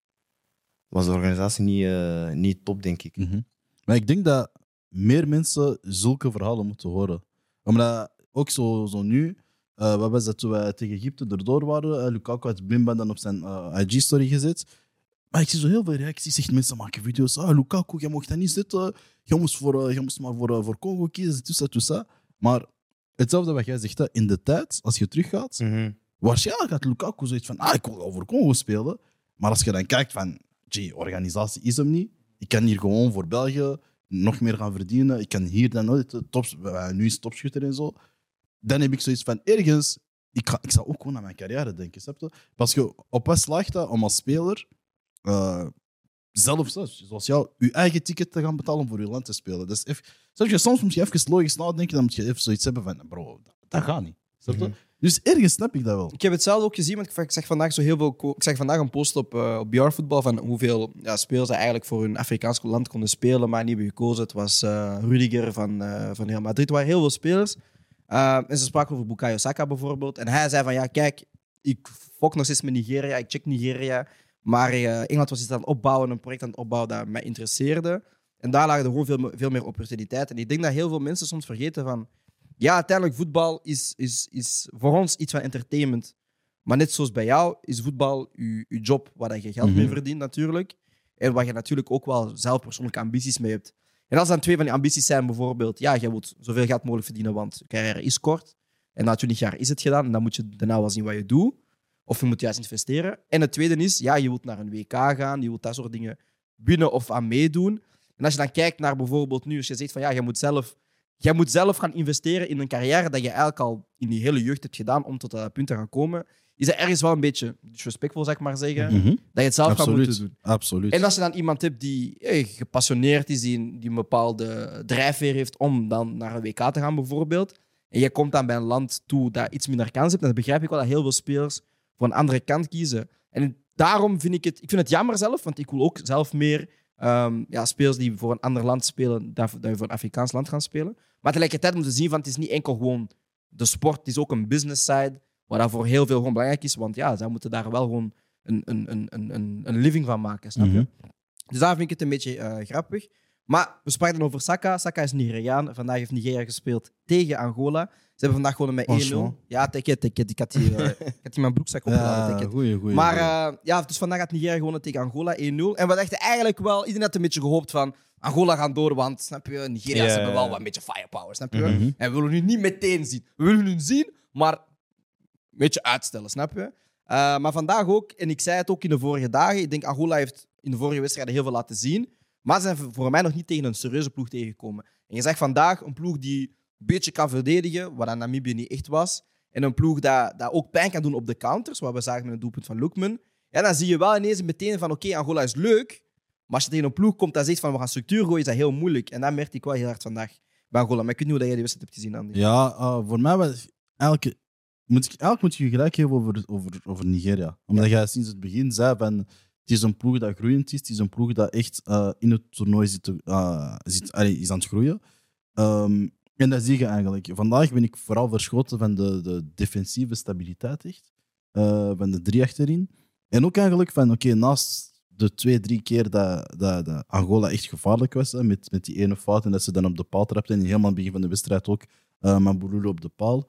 was de organisatie niet, uh, niet top, denk ik. Mhm. Maar ik denk dat meer mensen zulke verhalen moeten horen. Omdat ook zo, zo nu, uh, wat was dat toen wij tegen Egypte erdoor waren, uh, Lukaku had Bimba dan op zijn uh, I G-story gezet. Maar ik zie zo heel veel reacties, echt mensen maken video's. Ah, Lukaku, jij mocht daar niet zitten. Jij moest, voor, uh, jij moest maar voor, uh, voor Congo kiezen, tout ça, tout ça. Maar hetzelfde wat jij zegt, hè, in de tijd, als je teruggaat, Mhm. waarschijnlijk had Lukaku zoiets van, ah, ik wil wel voor Congo spelen. Maar als je dan kijkt van, gee, organisatie is hem niet. Ik kan hier gewoon voor België nog meer gaan verdienen. Ik kan hier dan nooit, de tops, nu is topschutter en zo. Dan heb ik zoiets van, ergens, ik, ga, ik zal ook gewoon aan mijn carrière denken, snap je? Als je op wat slaagt dat om als speler uh, zelf, zoals jou, je eigen ticket te gaan betalen om voor je land te spelen. Dus even, snap je, soms moet je even logisch nadenken, dan moet je even zoiets hebben van, bro, dat, dat gaat niet. Snap je? Mhm. Dus ergens snap ik dat wel. Ik heb het zelf ook gezien, want ik zag vandaag zo heel veel. ko- Ik zag vandaag een post op, uh, op B R-voetbal van hoeveel ja, spelers ze eigenlijk voor hun Afrikaans land konden spelen, maar niet hebben gekozen. Het was uh, Rudiger van, uh, van Real Madrid. Er waren heel veel spelers. Uh, en ze spraken over Bukayo Saka bijvoorbeeld. En hij zei van ja, kijk, ik fok nog steeds met Nigeria, ik check Nigeria. Maar uh, Engeland was iets aan het opbouwen, een project aan het opbouwen dat mij interesseerde. En daar lagen er gewoon veel, veel meer opportuniteiten. En ik denk dat heel veel mensen soms vergeten van ja, uiteindelijk voetbal is, is, is voor ons iets van entertainment. Maar net zoals bij jou is voetbal je, je job waar je geld mee Mhm. verdient natuurlijk. En waar je natuurlijk ook wel zelf persoonlijke ambities mee hebt. En als dan twee van die ambities zijn bijvoorbeeld, ja, je wilt zoveel geld mogelijk verdienen, want je carrière is kort. En na twintig jaar is het gedaan. En dan moet je daarna wel zien wat je doet. Of je moet juist investeren. En het tweede is, ja, je wilt naar een W K gaan. Je wilt dat soort dingen winnen of aan meedoen. En als je dan kijkt naar bijvoorbeeld nu, als je zegt van ja, je moet zelf, je moet zelf gaan investeren in een carrière dat je eigenlijk al in die hele jeugd hebt gedaan om tot dat punt te gaan komen, is dat ergens wel een beetje disrespectvol, zeg ik maar zeggen, Mhm. dat je het zelf gaat Absoluut. moeten doen. Absoluut. En als je dan iemand hebt die eh, gepassioneerd is, die, die een bepaalde drijfveer heeft om dan naar een W K te gaan bijvoorbeeld, en je komt dan bij een land toe dat iets minder kans heeft, dan begrijp ik wel dat heel veel spelers voor een andere kant kiezen. En daarom vind ik het, ik vind het jammer zelf, want ik wil ook zelf meer um, ja, spelers die voor een ander land spelen, dat dat voor een Afrikaans land gaan spelen. Maar tegelijkertijd moeten zien van het is niet enkel gewoon de sport, het is ook een business side, waar dat voor heel veel gewoon belangrijk is, want ja, zij moeten daar wel gewoon een, een, een, een, een living van maken, snap je? Mhm. Dus daar vind ik het een beetje uh, grappig. Maar we spraken dan over Saka. Saka is Nigeriaan. Vandaag heeft Nigeria gespeeld tegen Angola. Ze hebben vandaag gewonnen met één nul. Franchement. Ja, take it, take it. Ik had die, uh, ik had die in mijn broekzak opgeladen. take Ja, it. goeie, goeie. Maar goeie. uh, ja, dus vandaag had Nigeria gewonnen tegen Angola één nul. En we dachten eigenlijk wel, iedereen had een beetje gehoopt van Angola gaan door, want snap je, Nigeria Ja. hebben wel wat een beetje firepower, snap je? Mhm. En we willen nu niet meteen zien. We willen nu zien, maar een beetje uitstellen, snap je? Uh, maar vandaag ook, en ik zei het ook in de vorige dagen, ik denk Angola heeft in de vorige wedstrijden heel veel laten zien. Maar ze zijn voor mij nog niet tegen een serieuze ploeg tegengekomen. En je zegt vandaag een ploeg die een beetje kan verdedigen, wat aan Namibië niet echt was. En een ploeg dat, dat ook pijn kan doen op de counters, wat we zagen met het doelpunt van Lookman. Ja, dan zie je wel ineens meteen van oké, okay, Angola is leuk. Maar als je tegen een ploeg komt dat zegt van we gaan structuur gooien, is dat heel moeilijk. En dat merkte ik wel heel hard vandaag bij Angola. Maar ik weet niet hoe jij die wedstrijd hebt gezien, Andy. Ja, uh, voor mij was eigenlijk, moet ik, eigenlijk moet je gelijk geven over, over, over Nigeria. Omdat ja. jij sinds het begin zei van het is een ploeg dat groeiend is. Het is een ploeg dat echt uh, in het toernooi zit, uh, zit, allee, is aan het groeien. Um, en dat zie je eigenlijk. Vandaag ben ik vooral verschoten van de, de defensieve stabiliteit echt. Uh, van de drie achterin. En ook eigenlijk van, oké, okay, naast de twee, drie keer dat, dat, dat Angola echt gevaarlijk was, hè, met, met die ene fout en dat ze dan op de paal trapten en helemaal aan het begin van de wedstrijd ook uh, Mambululu op de paal.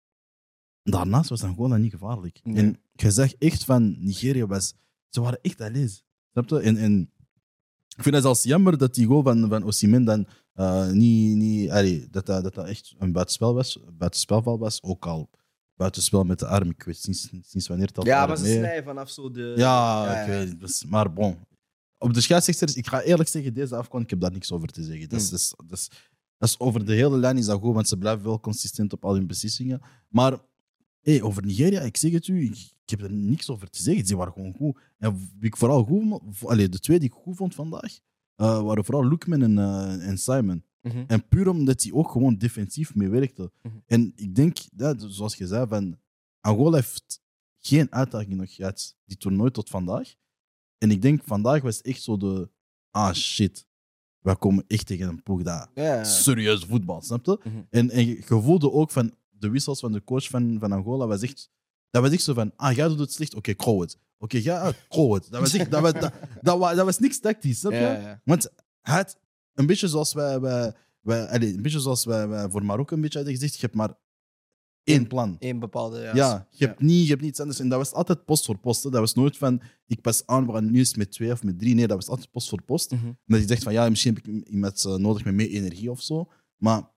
Daarnaast was Angola niet gevaarlijk. Nee. En je zag echt van Nigeria was... Ze waren echt alleen. Snap je? En, en ik vind het zelfs jammer dat die goal van, van Osimhen dan uh, niet... niet allee, dat, dat, dat dat echt een buitenspel was, buitenspelval was. Ook al buitenspel met de arm. Ik weet sinds, sinds wanneer dat... Ja, maar ze snijden vanaf zo de... Ja, ja, ik ja. weet het. Dus, maar bon. Op de scheidsrechters, ik ga eerlijk zeggen, deze afkon, ik heb daar niks over te zeggen. Dat is, hmm. dat is, dat is, dat is over de hele lijn is dat goed, want ze blijven wel consistent op al hun beslissingen. Maar hey, over Nigeria, ik zeg het u, ik, ik heb er niks over te zeggen. Ze waren gewoon goed. En wie ik vooral goed allez, de twee die ik goed vond vandaag, uh, waren vooral Lookman en, uh, en Simon. Mm-hmm. En puur omdat hij ook gewoon defensief mee werkte. Mm-hmm. En ik denk, dat, zoals je zei, van Angola heeft geen uitdaging nog gehad, die toernooi tot vandaag. En ik denk, vandaag was het echt zo de... Ah, shit. Wij komen echt tegen een ploeg dat yeah. serieus voetbal, snap je? Mm-hmm. En, en je voelde ook van de wissels van de coach van, van Angola, was echt, dat was echt zo van, ah, jij doet het slecht, oké, okay, het. Oké, okay, ja, goal het. Dat was, echt, dat, was, dat, dat, was, dat was niks tactisch, snap je? Yeah, yeah. Want het, een beetje zoals wij, wij, wij, allez, een beetje zoals wij, wij voor Marokko een beetje hadden gezegd, je hebt maar één plan. Eén bepaalde, ja. Ja, je hebt, ja. niet, je hebt niet iets anders. En dat was altijd post voor post. Hè. Dat was nooit van, ik pas aan, we gaan nu eens met twee of met drie. Nee, dat was altijd post voor post. Mm-hmm. Omdat je zegt van, ja, misschien heb ik iemand uh, nodig met meer energie of zo. Maar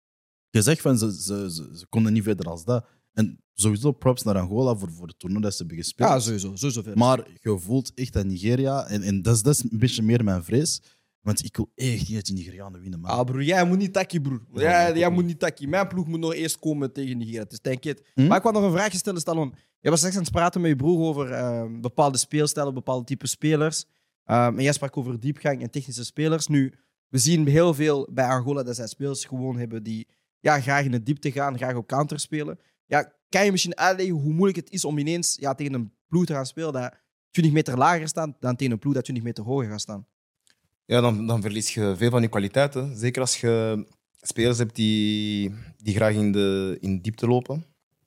je zegt van, ze, ze, ze, ze konden niet verder als dat. En sowieso props naar Angola voor, voor het toernooi dat ze hebben gespeeld. Ja, sowieso. sowieso verder. Maar je voelt echt aan Nigeria. En, en dat, is, dat is een beetje meer mijn vrees. Want ik wil echt niet dat die Nigerianen winnen, man. Ah, broer, jij moet niet takkie, broer. Ja, jij jij moet niet takkie. Mijn ploeg moet nog eerst komen tegen Nigeria. Het is denk ik. Hm? Maar ik wou nog een vraagje stellen, Stallon. Je was straks aan het praten met je broer over uh, bepaalde speelstijlen, bepaalde type spelers. Um, en jij sprak over diepgang en technische spelers. Nu, we zien heel veel bij Angola dat zij spelers gewoon hebben die ja, graag in de diepte gaan, graag op counter spelen. Ja, kan je misschien uitleggen hoe moeilijk het is om ineens ja, tegen een ploeg te gaan spelen dat twintig meter lager staat dan tegen een ploeg dat twintig meter hoger gaat staan? Ja, dan, dan verlies je veel van je kwaliteiten. Zeker als je spelers hebt die, die graag in de in diepte lopen.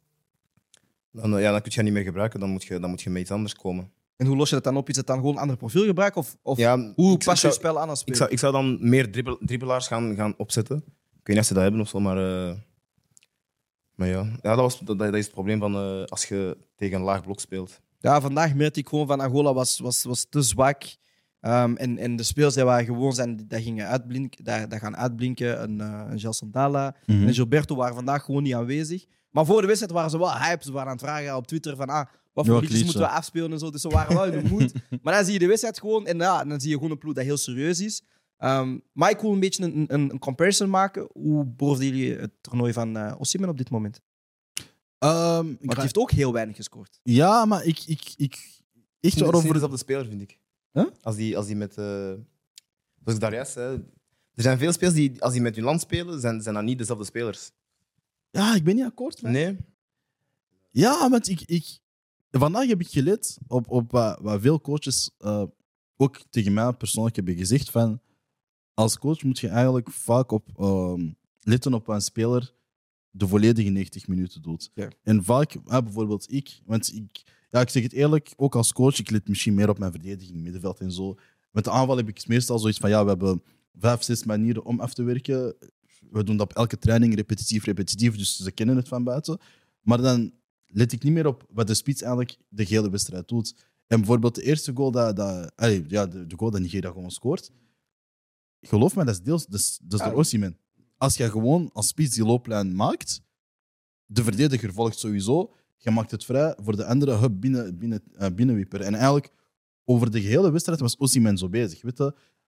Dan, ja, dan kun je dat niet meer gebruiken. Dan moet je, dan moet je met iets anders komen. En hoe los je dat dan op? Is het dan gewoon een ander profiel gebruiken? Of, of ja, hoe ik, pas ik je je zou, spel aan als speler? Ik zou, ik zou dan meer dribbel, dribbelaars gaan, gaan opzetten. Ik weet niet of ze dat hebben of zo, maar... Uh, maar ja, ja dat, was, dat, dat is het probleem van uh, als je tegen een laag blok speelt. Ja, vandaag merkte ik gewoon van Angola was, was, was te zwak. Um, en, en de spelers die waar gewoon zijn, dat gingen uitblinken, dat, dat gaan uitblinken. Een, uh, een Gel Santala mm-hmm. en Gilberto waren vandaag gewoon niet aanwezig. Maar voor de wedstrijd waren ze wel hype. Ze waren aan het vragen op Twitter van ah, wat voor liedjes moeten we afspelen en zo. Dus ze waren wel in de mood. Maar dan zie je de wedstrijd gewoon en ja, dan zie je gewoon een ploeg dat heel serieus is. Um, maar ik wil een beetje een, een, een comparison maken. Hoe beoordelen jullie het toernooi van uh, Osimhen op dit moment? Um, Want hij ga... heeft ook heel weinig gescoord. Ja, maar ik... ik, ik echt over op de speler, vind ik. Huh? Als die, als die met... Uh, zoals ik daar juist zei. Er zijn veel spelers die, als die met hun land spelen, zijn, zijn dat niet dezelfde spelers. Ja, ik ben niet akkoord. Man. Nee. Ja, want ik, ik... Vandaag heb ik gelet op, op wat, wat veel coaches uh, ook tegen mij persoonlijk hebben gezegd van als coach moet je eigenlijk vaak op um, letten op een speler de volledige negentig minuten doet. Ja. En vaak, ja, bijvoorbeeld ik, want ik, ja, ik zeg het eerlijk, ook als coach, ik let misschien meer op mijn verdediging, middenveld en zo. Met de aanval heb ik meestal zoiets van, ja, we hebben vijf, zes manieren om af te werken. We doen dat op elke training, repetitief, repetitief, dus ze kennen het van buiten. Maar dan let ik niet meer op wat de spits eigenlijk de hele wedstrijd doet. En bijvoorbeeld de eerste goal, dat, dat, allez, ja, de, de goal dat Nigeria gewoon scoort, geloof me, dat is deels dat is, dat is door Osimhen. Als je gewoon als spits die looplijn maakt, de verdediger volgt sowieso, je maakt het vrij voor de andere hup binnen, binnen, uh, binnenwieper. En eigenlijk over de gehele wedstrijd was Osimhen zo bezig. Weet je?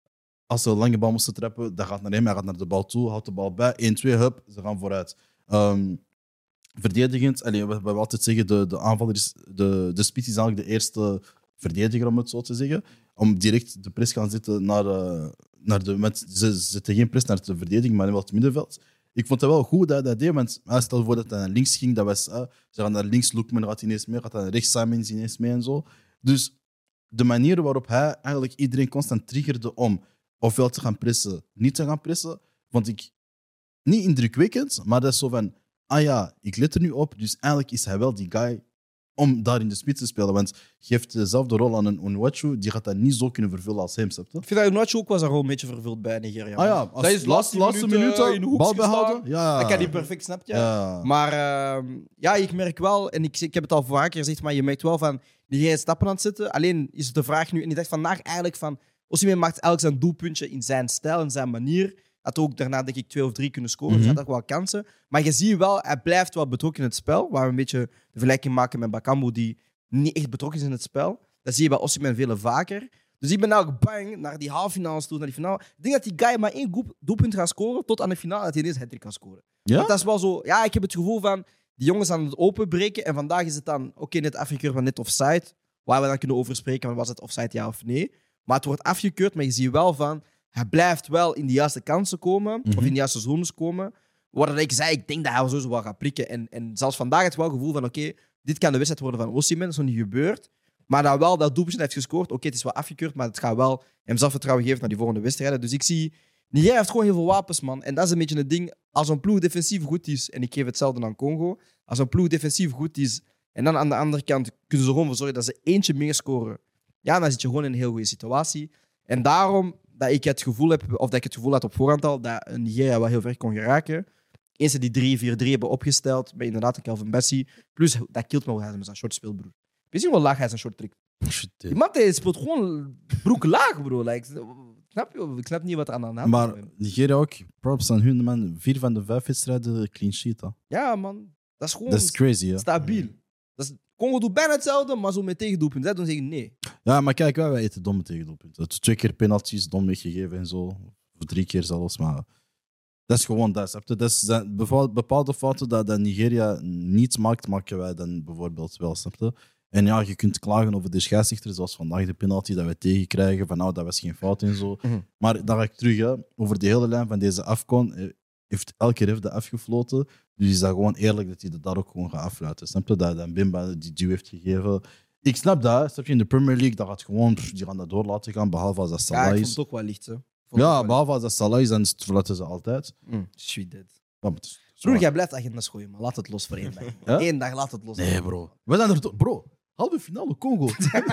als ze een lange bal moesten trappen, dan gaat naar hem, hij gaat naar de bal toe, houdt de bal bij. één twee, hup, ze gaan vooruit. Um, verdedigend, allee, we, we altijd zeggen, de, de aanvaller is, de, de spits is eigenlijk de eerste verdediger, om het zo te zeggen. Om direct de press gaan zetten naar, uh, naar de... Met, ze zetten geen press naar de verdediging, maar wel het middenveld. Ik vond het wel goed dat hij dat deed, want uh, stel voor dat hij naar links ging, dat was, uh, ze gaan naar links, Lookman gaat ineens mee, gaat naar rechts, Simons ineens mee en zo. Dus de manier waarop hij eigenlijk iedereen constant triggerde om ofwel te gaan pressen, niet te gaan pressen, vond ik niet indrukwekkend, maar dat is zo van, ah ja, ik let er nu op, dus eigenlijk is hij wel die guy om daar in de spits te spelen. Want je geeft dezelfde rol aan een Onwachu, die gaat dat niet zo kunnen vervullen als hem, snap je? Ik vind dat Onuachu ook was een rol een beetje vervuld bij Nigeria. Ah ja, als dat is laatste, laatste minuten, in de hoek bal gestaan. behouden. Ja. Dat kan niet perfect, snap je? Ja. Maar uh, ja, ik merk wel, en ik, ik heb het al vaker gezegd, maar je merkt wel van, Nigeria is stappen aan het zetten. Alleen is het de vraag nu, en ik dacht vandaag eigenlijk van, Osimhen maakt eigenlijk zijn doelpuntje in zijn stijl, in zijn manier. Had ook daarna denk ik twee of drie kunnen scoren, dus Mm-hmm. hij had ook wel kansen. Maar je ziet wel, hij blijft wel betrokken in het spel, waar we een beetje de vergelijking maken met Bakambu, die niet echt betrokken is in het spel. Dat zie je bij Osimhen veel vaker. Dus ik ben nou ook bang naar die halve finales toe, naar die finale. Ik denk dat die guy maar één doelpunt gaat scoren tot aan de finale, dat hij ineens hat-trick kan scoren. Ja? Want dat is wel zo... Ja, ik heb het gevoel van, die jongens aan het openbreken en vandaag is het dan, oké, okay, net afgekeurd van net offside, waar we dan kunnen over spreken, van was het offside ja of nee. Maar het wordt afgekeurd, maar je ziet wel van, hij blijft wel in de juiste kansen komen, Mm-hmm. of in de juiste zones komen. Waar ik zei, ik denk dat hij sowieso wel gaat prikken. En, en zelfs vandaag het wel het gevoel van, oké, okay, dit kan de wedstrijd worden van Osimhen, dat is nog niet gebeurd. Maar dat wel dat doelpuntje heeft gescoord, oké, okay, het is wel afgekeurd, maar het gaat wel hem zelfvertrouwen geven naar die volgende wedstrijden. Dus ik zie, Nigeria heeft gewoon heel veel wapens, man. En dat is een beetje het ding, als een ploeg defensief goed is, en ik geef hetzelfde aan Congo, als een ploeg defensief goed is, en dan aan de andere kant kunnen ze gewoon voor zorgen dat ze eentje meer scoren, ja, dan zit je gewoon in een heel goede situatie. En daarom dat ik het gevoel heb, of dat ik het gevoel had op voorhand al, dat Nigeria wel heel ver kon geraken. Eens ze die drie vier drie hebben opgesteld, bij inderdaad een Calvin Bessie, plus dat killt me wel hij met zijn short speelbroer. Weet je hoe laag hij zijn short trekt? Shit, Die man hij speelt gewoon broek laag, bro. Like, snap je? Ik snap niet wat er aan de hand is. Maar Nigeria ook, props aan hun, man. Vier van de vijf wedstrijden clean sheet. Hè. Ja, man. Dat is gewoon Dat is crazy, hè? stabiel. Dat is, Congo doet bijna hetzelfde, maar zo met tegendoelpunten. Zij doen zeggen nee. Ja, maar kijk, wij eten domme tegendoelpunten. Het is twee keer penalties, dom weggegeven en zo. Of drie keer zelfs, maar... Dat is gewoon dat. Snap je? Dat is bepaalde fouten dat, dat Nigeria niet maakt, maken wij dan bijvoorbeeld wel. Snap je? En ja, je kunt klagen over de scheidsrechter, zoals vandaag de penalty dat we tegenkrijgen, van nou, dat was geen fout en zo. Mhm. Maar dan ga ik terug, hè. Over de hele lijn van deze AFCON eh, heeft elke ref dat afgefloten. Dus is dat gewoon eerlijk dat hij dat daar ook gewoon gaat afluiten. Snap je? Dat, dat Bimba die duw heeft gegeven. Ik snap dat. Snap je? In de Premier League, dat gaat gewoon, pff, die gaan dat door laten gaan, behalve als dat Ja, Salah ik vond is. het ook wel licht, hè. Vond het Ja, ook wel behalve als dat Salah is, dan verlaten ze altijd. licht. Mm, sweet dead. Ja, maar het is Broer, zwaar. jij blijft agendas gooien, maar laat het los voor één dag. Ja? Eén dag, laat het los. Nee, bro. We zijn er toch... Bro, halve finale Congo.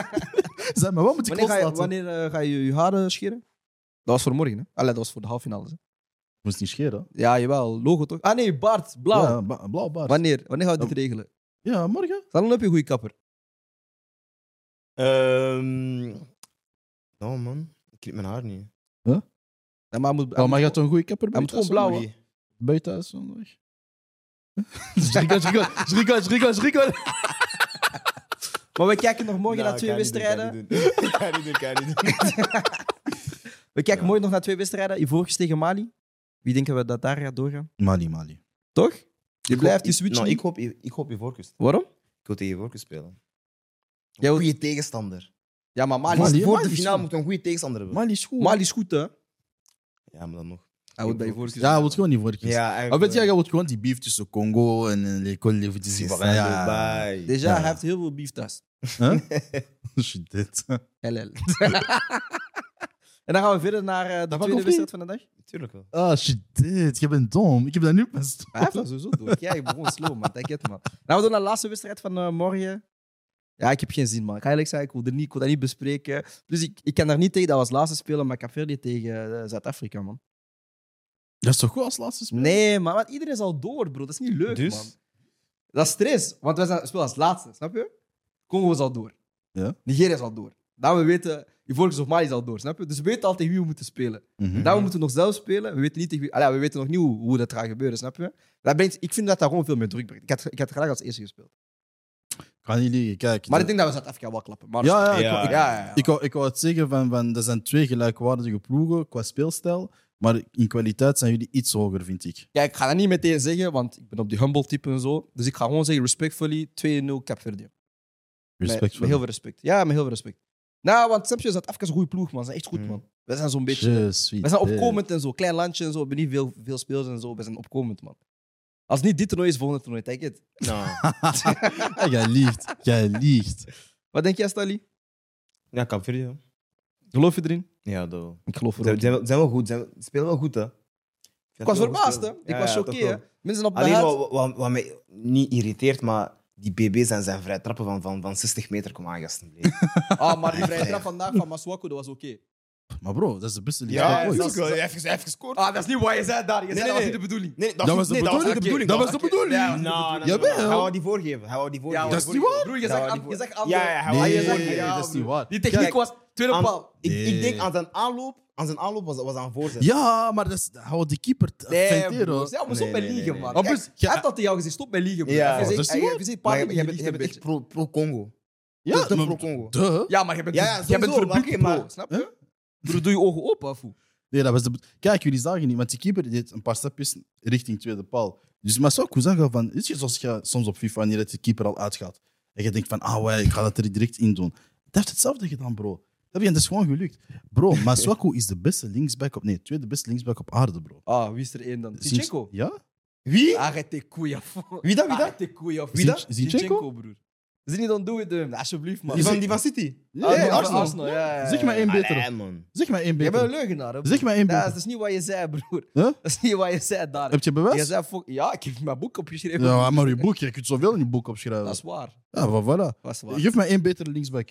Zeg maar, wat moet ik Wanneer ga je, loslaten? wanneer, uh, ga je je haren scheren? Dat was voor morgen, hè? Allee, dat was voor de halve finale. Hè? Ik moest niet scheren. Ja, jawel. Logo toch? Ah nee, baard. Blauw. Ja, ba- blauw baard. Wanneer? Wanneer gaan we dit regelen? Ja, morgen. Dan heb je een goede kapper. Ehm nou, man. Ik knip mijn haar niet. Ja, maar hij moet, Oh, maar je hebt toch een goede kapper hij bij moet gewoon thuis? blauw. hè? Wie? Bij je thuis zondag. Schrikken, schrikken, schrikken, schrikken, schrikken. Maar we kijken nog morgen Nou, naar twee kan niet doen, wedstrijden. Kan niet doen, kan niet doen. Kan niet doen. We kijken morgen nog naar twee wedstrijden. Ivoorkust tegen Mali. Wie denken we dat daar gaat doorgaan? Mali, Mali. Toch? Je Ik blijft hoop- die switch nou, niet. ik hoop, ik hoop Ivoorkust. Waarom? Ik wil tegen Ivoorkust spelen. Jij wil- Goede tegenstander. Ja, maar Mali, Mali, is- Voor Mali de is finale goed. moet je een goede tegenstander hebben. Mali is goed. Mali is goed, hè? Ja, maar dan nog. Hij wordt bij Ivoorkust. Ja, hij wil gewoon niet voor kiezen. Ja, Maar eigenlijk. weet je, hij wil gewoon die beef tussen Congo en eh, les Col de Ze Ja, staan ja. erbij. Déjà, Ja. hij heeft heel veel beef thuis. Huh? Shit, dit. L L. En dan gaan we verder naar uh, de mag tweede ook wedstrijd van de dag. Tuurlijk wel. Ah, shit, dit. Je bent dom. Ik heb dat nu pas. Hij heeft dat sowieso door. Ja, ik ben gewoon slow, man. T'inquiète, man. Dan gaan we door naar de laatste wedstrijd van uh, morgen. Ja, ik heb geen zin, man. Ik ga eerlijk zeggen, ik wil, er niet, ik wil dat niet bespreken. Dus ik, ik kan daar niet tegen dat we als laatste spelen, maar Cape tegen uh, Zuid-Afrika, man. Dat is toch goed als laatste spel? Nee, man, want iedereen is al door, bro. Dat is niet leuk, Dus? man. Dat is stress, want we zijn- spelen als laatste, snap je? Congo is al door. Ja. Nigeria is al door. Dan we weten, Ivoorkust of Mali is al door, snap je? Dus we weten al tegen wie we moeten spelen. Mhm. Daarom moeten we nog zelf spelen. We weten, niet tegen wie, Allee, we weten nog niet hoe, hoe dat gaat gebeuren, snap je? Dat brengt, ik vind dat dat gewoon veel meer druk brengt. Ik had, ik had graag als eerste gespeeld. Ik Kan niet liegen. Kijk. Maar de- ik denk dat we Zuid-Afrika wel klappen. Maar Ja, ja, ik, Ja, wou- ik, ja, ja, ja. ik, wou, ik wou het zeggen van, van dat zijn twee gelijkwaardige ploegen qua speelstijl. Maar in kwaliteit zijn jullie iets hoger, vind ik. Kijk, ik ga dat niet meteen zeggen, want ik ben op die humble type en zo. Dus ik ga gewoon zeggen, respectfully, twee nul Capverdi. Met, Respect met voor heel veel respect. Ja, met heel veel respect. Nou, want snap je, Zuid-Afrika is een goede ploeg, man. Ze zijn echt goed, Mm. man. We zijn zo'n beetje... Je suis We zijn dead. opkomend en zo. Klein landje en zo. We hebben niet veel, veel spelers en zo. We zijn opkomend, man. Als niet dit toernooi is, volgende toernooi. Take it. Nou, Ja, jij liegt. Jij liegt. Wat denk jij, Stali? ja, Kaapverdi. Ja, Geloof je erin? ja dat. Ik geloof Ze er ook. zijn, wel- zijn wel goed. Zijn, ze spelen wel goed, hè. Ik was verbaasd, hè. Ik was choqué, hè. Mensen op de Alleen huid. wat, wat, wat mij niet irriteert, maar die B B's en zijn vrij trappen van, van, van zestig meter, kom aan, gasten. Ah, maar die vrije trap vandaag van Masuaku, dat was oké. Maar bro, dat is de beste liefde Ja, ooit. dat is wel. Hij heeft hij heeft gescoord. Ah, dat is niet wat je zei daar. Je zei nee, dat was nee. niet de bedoeling. Nee, Dat was de nee, bedoeling. Dat was niet de bedoeling. Dat was de Oké. bedoeling. Ja, Nou, nou, nou, Jawel. nou. Hij wou die voorgeven. Hij wou die voorgeven. Ja, Dat is niet waar. Broer, je Ja, zegt, die aan- voor- je zegt aan. Ja, ja, hij Ah, wou je die zegt- voorgeven. ja, dat is niet broer. waar. Die techniek Kijk, was tweede Aan- paal. ik, Nee. ik denk aan zijn aanloop, aan zijn aanloop was, was aan voorzet. Ja, maar dat is, hou die keeper te Nee, fenteren. broer. Ja, maar stop Nee, met nee, liegen, nee, man. nee. Kijk, Maar Hij ja. heeft al tegen jou gezegd, stop met liegen, broer. Ja, Hij heeft dat is gezegd- niet hij waar. heeft gezegd, Maar paar je, dingen, je, je bent, je liegt bent een echt pro- pro-Congo. Ja, te maar- pro-Congo. Duh. Ja, maar je bent, Ja, ja, je bent sowieso, maar verblind, oké, bro. maar- Snap je? Broer, doe je ogen open, af. Nee, dat was de... Kijk, jullie zagen niet, want die keeper deed een paar stapjes richting tweede paal. Dus maar zou ik zeggen van, is je zoals je soms op FIFA wanneer dat de keeper al uitgaat en je denkt van, ah wij, ik ga dat er direct in doen. Dat heeft hetzelfde gedaan, bro. Dat is gewoon gelukt. Bro, Masuaku is de beste linksback op... Nee, tweede beste linksback op aarde, bro. Ah, wie is er één dan? Zinchenko? Ja? Wie? Arrête tes couilles, af. Wie dat, wie dat? Arrête tes couilles, af. Wie dat? Zinchenko? broer. Is niet dan doe het hem. Alsjeblieft, man. Die van, die van City? Ja, Ah, ja, van Arsenal. Arsenal, ja, ja, ja. Zeg maar één betere. Allee, man. Zeg maar één Je bent een betere. leugenaar, hè, broer. Zeg maar één Ja, betere. dat is niet wat je zei, broer. Huh? Dat is niet wat je zei daar. Heb je Je bewijs? zei, fuck- ja, ik heb mijn boek opgeschreven. Ja, maar je boek, je kunt zoveel in je boek opschrijven. Dat is waar. Ja, maar voilà. Dat is waar. Geef mij één betere linksback.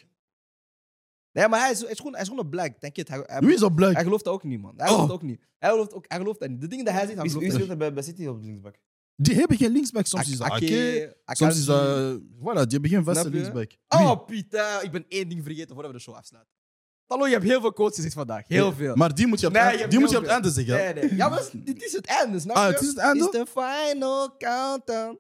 Nee, maar hij is, hij is, gewoon, hij is gewoon een black. Denk je het? Hij, hij, Wie is dat hij blijk? gelooft dat ook niet, man. Hij Oh. gelooft ook niet. Hij gelooft, ook, hij gelooft dat niet. De dingen die hij zegt, hij Wie, gelooft wie dat speelt er bij, bij City op de linksback? Die hebben geen linksback. Soms niet. is dat Ake, Ake. Akanji. Soms is dat... Voilà, die hebben geen vaste Snap je? linksback. Wie? Oh, Pieter. Ik ben één ding vergeten voordat we de show afsluiten. Hallo, je hebt heel veel quotes gezegd vandaag. Heel veel. Maar die moet je op, Nee, het je eind- hebt die moet je heel op het einde zeggen. Nee, nee. Ja, maar dat is- dit is het einde, snap je? Ah, het is het einde? It's the final countdown.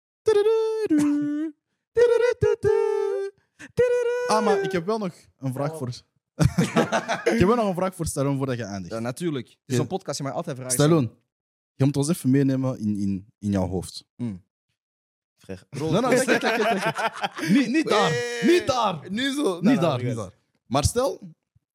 Ah, maar ik heb wel nog een vraag voor... ik heb wel nog een vraag voor Stallone voordat je eindigt. Ja, natuurlijk. Het is Ja. een podcast, je mag altijd vragen Stallone, je moet ons even meenemen in, in, in jouw hoofd. Frère. Nee, nee, kijk, kijk, kijk, kijk, kijk. Niet, niet daar. Wee. Niet daar. Nu zo. Niet daar, niet daar. Maar stel,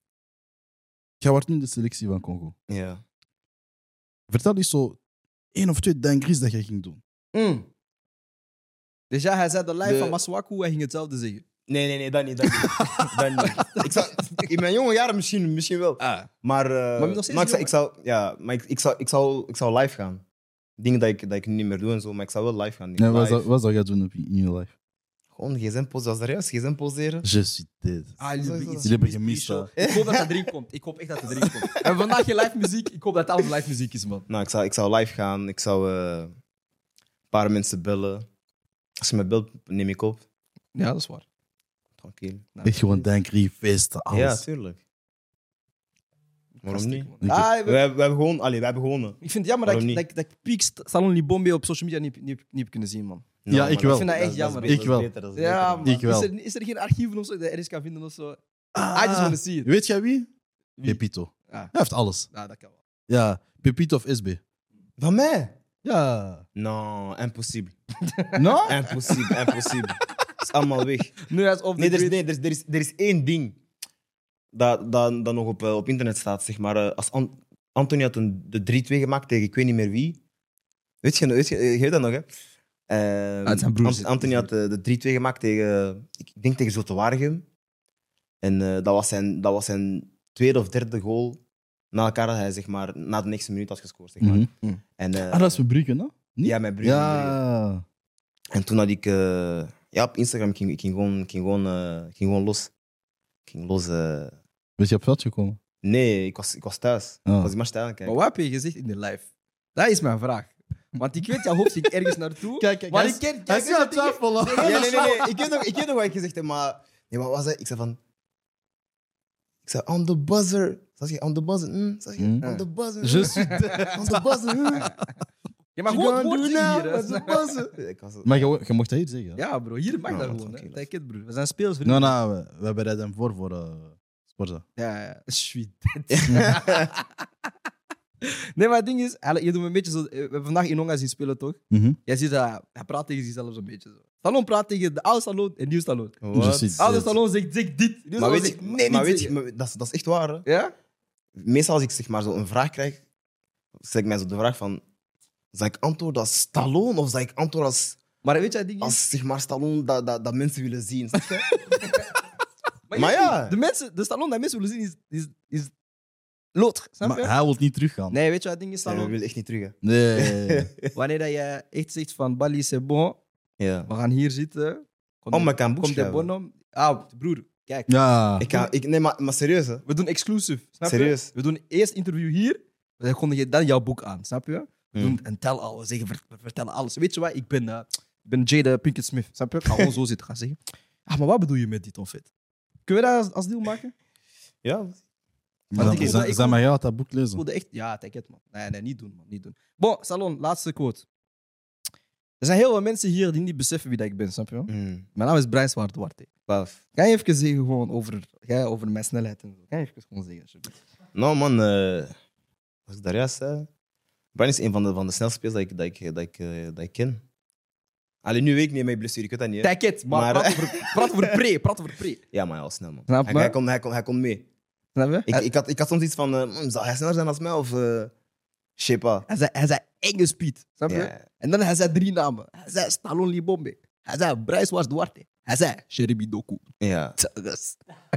jij wordt nu in de selectie van Congo. Ja. Vertel eens zo één of twee dingueries dat jij ging doen. Mm. Dus ja, hij zei de live De- van Masuaku, hij ging hetzelfde zeggen. Nee, nee, nee, dat niet. Dat niet. dat niet. Ik zou, in mijn jonge jaren misschien, misschien wel. Ah. Maar, uh, Maar nog steeds maar ik, zou, jong, ik, zou, ja, maar ik, ik, zou, ik, zou, ik zou live gaan. Dingen dat ik, dat ik niet meer doe en zo, maar ik zou wel live gaan. Nee, wat, Live. zou, wat zou jij doen op- in je life? Gewoon gsm poseren, als er juist gsm poseren. Je suis dead. Ah, jullie hebben Jullie iets hebben gemist, gemist, bro. Ik hoop dat het erin komt. Ik hoop echt dat het erin komt. En vandaag geen live muziek. Ik hoop dat het altijd live muziek is, man. Nou, ik zou, ik zou live gaan. Ik zou uh, een paar mensen bellen. Als je me belt, neem ik op. Ja, dat is waar. Tranquil. Echt gewoon dinguerie, feesten, alles. Ja, tuurlijk. Waarom niet? Ik- Ah, We, we- we hebben gewoon, allee, we hebben gewonnen. ik vind het jammer dat ik, Waarom dat, ik- dat ik Peak Salon Libombe op social media niet, niet, niet heb kunnen zien, man. Ja, Nou, ik maar wel. dat- Ik vind dat echt is jammer. beter, Ik dat is wel. beter, dat is Ja, beter. man. Ik wel. Is er, is er geen archieven of zo dat je ergens kan vinden of zo? Ah, I just want to see it. Weet jij wie? Wie? Pepito. Ah. Hij heeft alles. Ja, dat kan wel. Ja, Pepito of S B. Van mij? Ja. Non, impossible. No? Impossible, impossible. Het is allemaal weg. Nu is op Nee, er is, nee er, is, er, is, er is één ding dat, dat, dat nog op, uh, op internet staat. Zeg maar. Uh, als An Anthony had een, de drie twee gemaakt tegen ik weet niet meer wie. Weet je, weet je, je weet dat nog, hè? Uh, Ah, het zijn broers. Ant Anthony had uh, de drie twee gemaakt tegen, ik denk tegen Zulte Waregem. En uh, dat, was zijn, dat was zijn tweede of derde goal na elkaar dat hij zeg maar, na de negende minuut had gescoord. Zeg maar. Mhm. En, uh, Ah, dat is mijn Brugge, hè? Niet? ja, mijn broer. mijn broer. Ja. En toen had ik... Uh, ja, op Instagram ging ik ging gewoon, ging gewoon, uh, ging gewoon los. Ik ging los... Uh, Ben je op veld gekomen? nee, ik was, ik was thuis. Ah. Ik was die match thuis aan het Maar kijken. wat heb je gezegd in de live? Dat is mijn vraag. Want ik weet, jouw hoofd zit ergens naartoe. Kijk, kijk. Maar hij ik is- ken... Hij kijk, is niet aan het weet je- twijfelen. Ja, nee, nee, nee. Ik weet nog, ik weet nog wat ik gezegd heb, maar... Nee, wat was dat? Ik zei van... Ik zei, on the buzzer. Zag je, on the buzzer. Mm, zag je, Mm. on the buzzer. Je suis dead. On the buzzer. mm. Ja, maar You gewoon gonna woord do zeggen now? hier. hè. Wat is het passen? Ik was het. Maar je, je mocht dat hier zeggen. hè? Ja, bro. Hier mag Nou, dat dat gewoon. is hè. oké, Take it, bro. We zijn speelsvrienden. Nou, nou, we, we hebben dat hem voor voor uh, Sporza. Ja, ja. Sweet. Nee, maar het ding is, eigenlijk, je doet me een beetje zo. We hebben vandaag Inonga zien spelen, toch? Mhm. Jij ziet dat hij praat tegen zichzelf een beetje zo. Stallone praat tegen de oude Stallone en nieuw Stallone. Wat? Just Oude it. Stallone zegt, zegt dit. Nieuw Maar Stallone weet je, zegt, nee, maar niet weet je zeggen. maar dat, is, dat is echt waar. Hè? Ja? Meestal als ik zeg maar zo een vraag krijg, stel ik mij zo de vraag van, zal ik antwoorden als Stallone of zal ik antwoorden als, Maar weet je, het ding is... als zeg maar Stallone dat, dat, dat mensen willen zien? Snap je? Maar, Maar je- ja. De, mensen, de Stallone dat mensen willen zien is, is, is lood. Snap Maar je? hij wil niet teruggaan. Nee, weet je wat het ding is, Nee, we Stallone? willen echt niet terug. Hè. Nee. Wanneer dat je echt zegt van, Bali, c'est bon, Ja. we gaan hier zitten. Kom Oh, de- maar ik kan een boek Kom de schrijven. bonhomme. Ah, broer, kijk. Ja. Ik kan, ik, nee, maar, maar serieus, hè? We doen exclusive. Snap Serieus? je? We doen eerst interview hier. We kondigen dan jouw boek aan. Snap je? We Hmm. doen een tell al. We zeggen, ver- we vertellen alles. Weet je wat? Ik ben, uh, ik ben Jada Pinkett Smith. Snap je? Ik ga gewoon zo zitten gaan zeggen. Ah, maar wat bedoel je met dit of het? Kunnen we dat als, als deal maken? Ja. Maar Zijn- ik voelde- zijn- ik Zijn voelde- maar jij dat boek Ik lezen? voelde echt... Ja, take it, man. Nee, nee, niet doen, man. Niet doen. Bon, Salon, laatste quote. Er zijn heel veel mensen hier die niet beseffen wie dat ik ben, snap je? Mm. Mijn naam is Brian Zwart Duarte. Paf. Kan je even zeggen gewoon over, ja, over mijn snelheid en zo? Kan je even gewoon zeggen, alsjeblieft? Nou man, eh als ik daar juist zei, Brian is een van de, van de snelste spelers dat ik, dat ik, dat ik, eh, dat ik ken. Alleen nu weet ik niet met blessure, ik weet dat niet. Hè? Take it, maar, Maar- praat, over, praat over pre, praat over pre. Ja, maar hij was snel man. Snap Hij, me? hij, kon, hij, kon, hij kon mee. Snap je? Ik, hij, ik, had, ik had soms iets van, eh, "Mm, zal hij sneller zijn als mij of... Uh, je sais pas. hij, zei, hij zei enge speed, snap je? Ja. En dan hij zei drie namen. Hij zei Stallone Libombe. Hij zei Brian Zwart Duarte. Hij zei Jeremy Doku. Ja. Tsagas.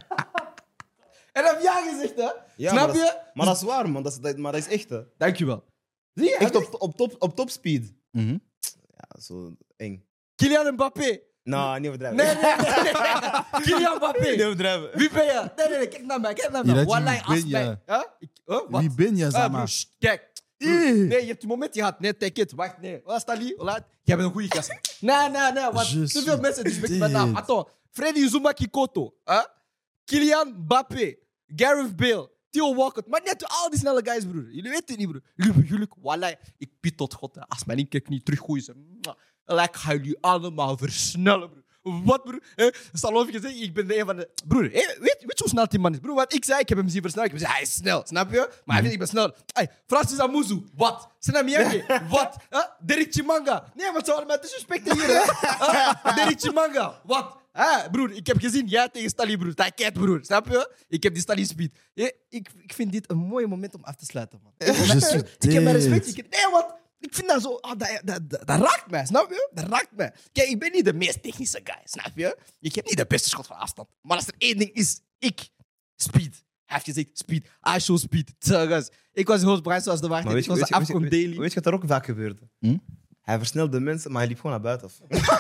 En dat heb jij gezegd, hè? Ja, Snap maar dat is- je? Maar dat is waar, man. Dat is, dat, maar dat is echt, hè. Dankjewel. Zie je? Echt Hij- op, op, top, op top speed. Mhm. Ja, zo eng. Kylian Mbappé. Nou, niet overdrijven. Nee, nee, nee. nee. Kylian Mbappé. Niet overdrijven. Wie ben je? Nee, nee, nee. Kijk naar mij. Kijk naar mij. Iratje, Wallahi, wie ben als je? mij. Huh? Ik- huh? Wat? Wie ben je, Ah, Zama? broer, sst, kijk. Broer, Nee, je hebt die moment gehad. Nee, take it. Wacht, nee. Wat is Tali? Laat. Jij bent een goede gast. Nee, nee, nee. Want Je te veel mensen die spreken suis mijn naam. dead. Attends. Freddy Zuma Kikoto. Huh? Kylian Mbappé. Gareth Bale. Theo Walcott. Maar net al die snelle guys, broer. Jullie weten het niet, broer. Jullie, jullie, wallahi. Ik bid tot God. Hè. Als mijn inkijk niet teruggroeit, ik ga jullie allemaal versnellen, broer. Wat, broer? Eh, Stallone heeft gezegd, ik ben de een van de... Broer, eh, weet, weet je hoe snel die man is? Broer, wat ik zei, ik heb hem zien versnellen. Ik heb gezegd, hij is snel, snap je? Maar hij vindt, ik ben snel. Hey, Francis Amuzu, wat? Sena Miyake, wat? Huh? Derek Chimanga. Nee, wat zou er met disrespecten hier, hè? Huh? Derek Chimanga, wat? Hè, broer, ik heb gezien, jij tegen Stali, broer. Taket, broer, snap je? Ik heb die Stali speed. Eh, ik, ik vind dit een mooi moment om af te sluiten, man. Je suis Ik heb mijn respect. dead. Ik, nee, want ik vind dat zo... ah, dat, dat, dat, dat raakt mij, snap je? Dat raakt mij. Kijk, ik ben niet de meest technische guy, snap je? Ik heb niet de beste schot van afstand. Maar als er één ding is, ik. Speed. Hij heeft gezegd, speed. I show speed. Tsugas. Ik was host Brian zoals de wacht. Maar weet Ik je, was weet, de je, weet, je, Afcon weet, Daily. weet je wat er ook vaak gebeurde? Hm? Hij versnelde mensen, maar hij liep gewoon naar buiten.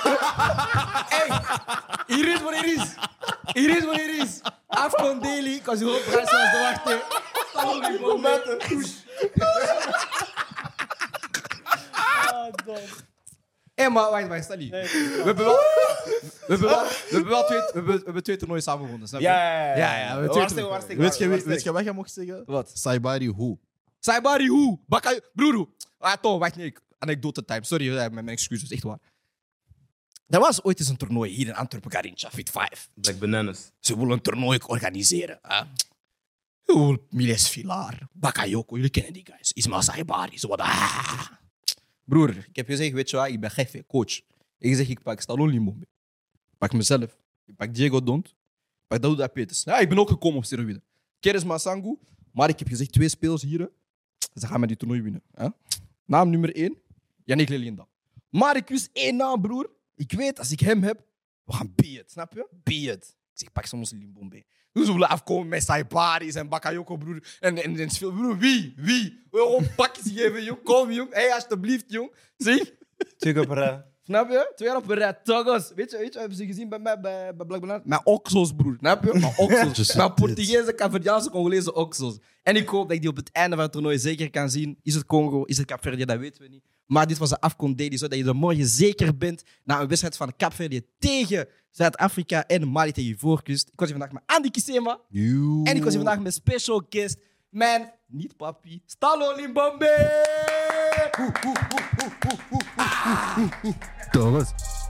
Hey, hier is wat hier is. Hier is wat hier is. Afcon Daily. Ik was host Brian zoals de wacht. Stallone gewoon buiten. Hé, maar wacht, wacht, Stali. We hebben wel... We hebben wel, we hebben wel twee, we hebben, we hebben twee toernooien samengewonnen, snap je? ja, Ja, ja, we hebben twee Hartstikke, toernooien. hartstikke. Weet je, hartstikke. weet je wat je mocht zeggen? Wat? Saibari hoe? Saibari hoe? Bakay... Broer. Ah, toch, wacht, nee. Anekdote time. Sorry, eh, met mijn excuses, echt waar. Er was ooit eens een toernooi hier in Antwerpen, Garincha, Fit vijf. Black Bananas. Ze willen een toernooi organiseren. Hè? Oh, Miles Vilar, Bakayoko, jullie kennen die guys. Ismail Saibari, zo wat. Ah. Broer, ik heb gezegd, weet je wat, ik ben geef, coach. Ik zeg, ik pak Stallone Limbombe. Ik pak mezelf. Ik pak Diego Dont. Ik pak Douda Peters. Ja, ik ben ook gekomen op steroïden. Keres Masangu. Maar ik heb gezegd, twee spelers hier. Ze gaan met die toernooi winnen. Hè? Naam nummer één, Yannick Lelienda. Maar ik wist één naam, broer. Ik weet, als ik hem heb, we gaan be it, snap je? Be it. Ik zeg, pak soms Limbombe. Dus we willen afkomen met Saibari's en Bakayoko, broer. En, en, en speel, broer, wie? Wie? We willen gewoon pakjes geven, jong. Kom, jong. Hé, hey, alsjeblieft, jong. Zie? Twee keer per rij. Snap je? Twee jaar op een rij, togos. Weet je, weet je, hebben ze gezien bij mij bij, bij Black Banana? Mijn oxos, broer. Snap je? Mijn oxos. Just Mijn it. Portugese, Caveriaanse, Congolese oxos. En ik hoop dat ik die op het einde van het toernooi zeker kan zien. Is het Congo? Is het Kaapverdië? Dat weten we niet. Maar dit was de Afcon Daily, zodat je er morgen zeker bent na een wedstrijd van Kaapverdië tegen Zuid-Afrika en Mali tegen Ivoorkust. Ik was hier vandaag met Andy Kisema. You. En ik was hier vandaag met special guest, mijn niet papi, Stallone Limbombe. Thomas.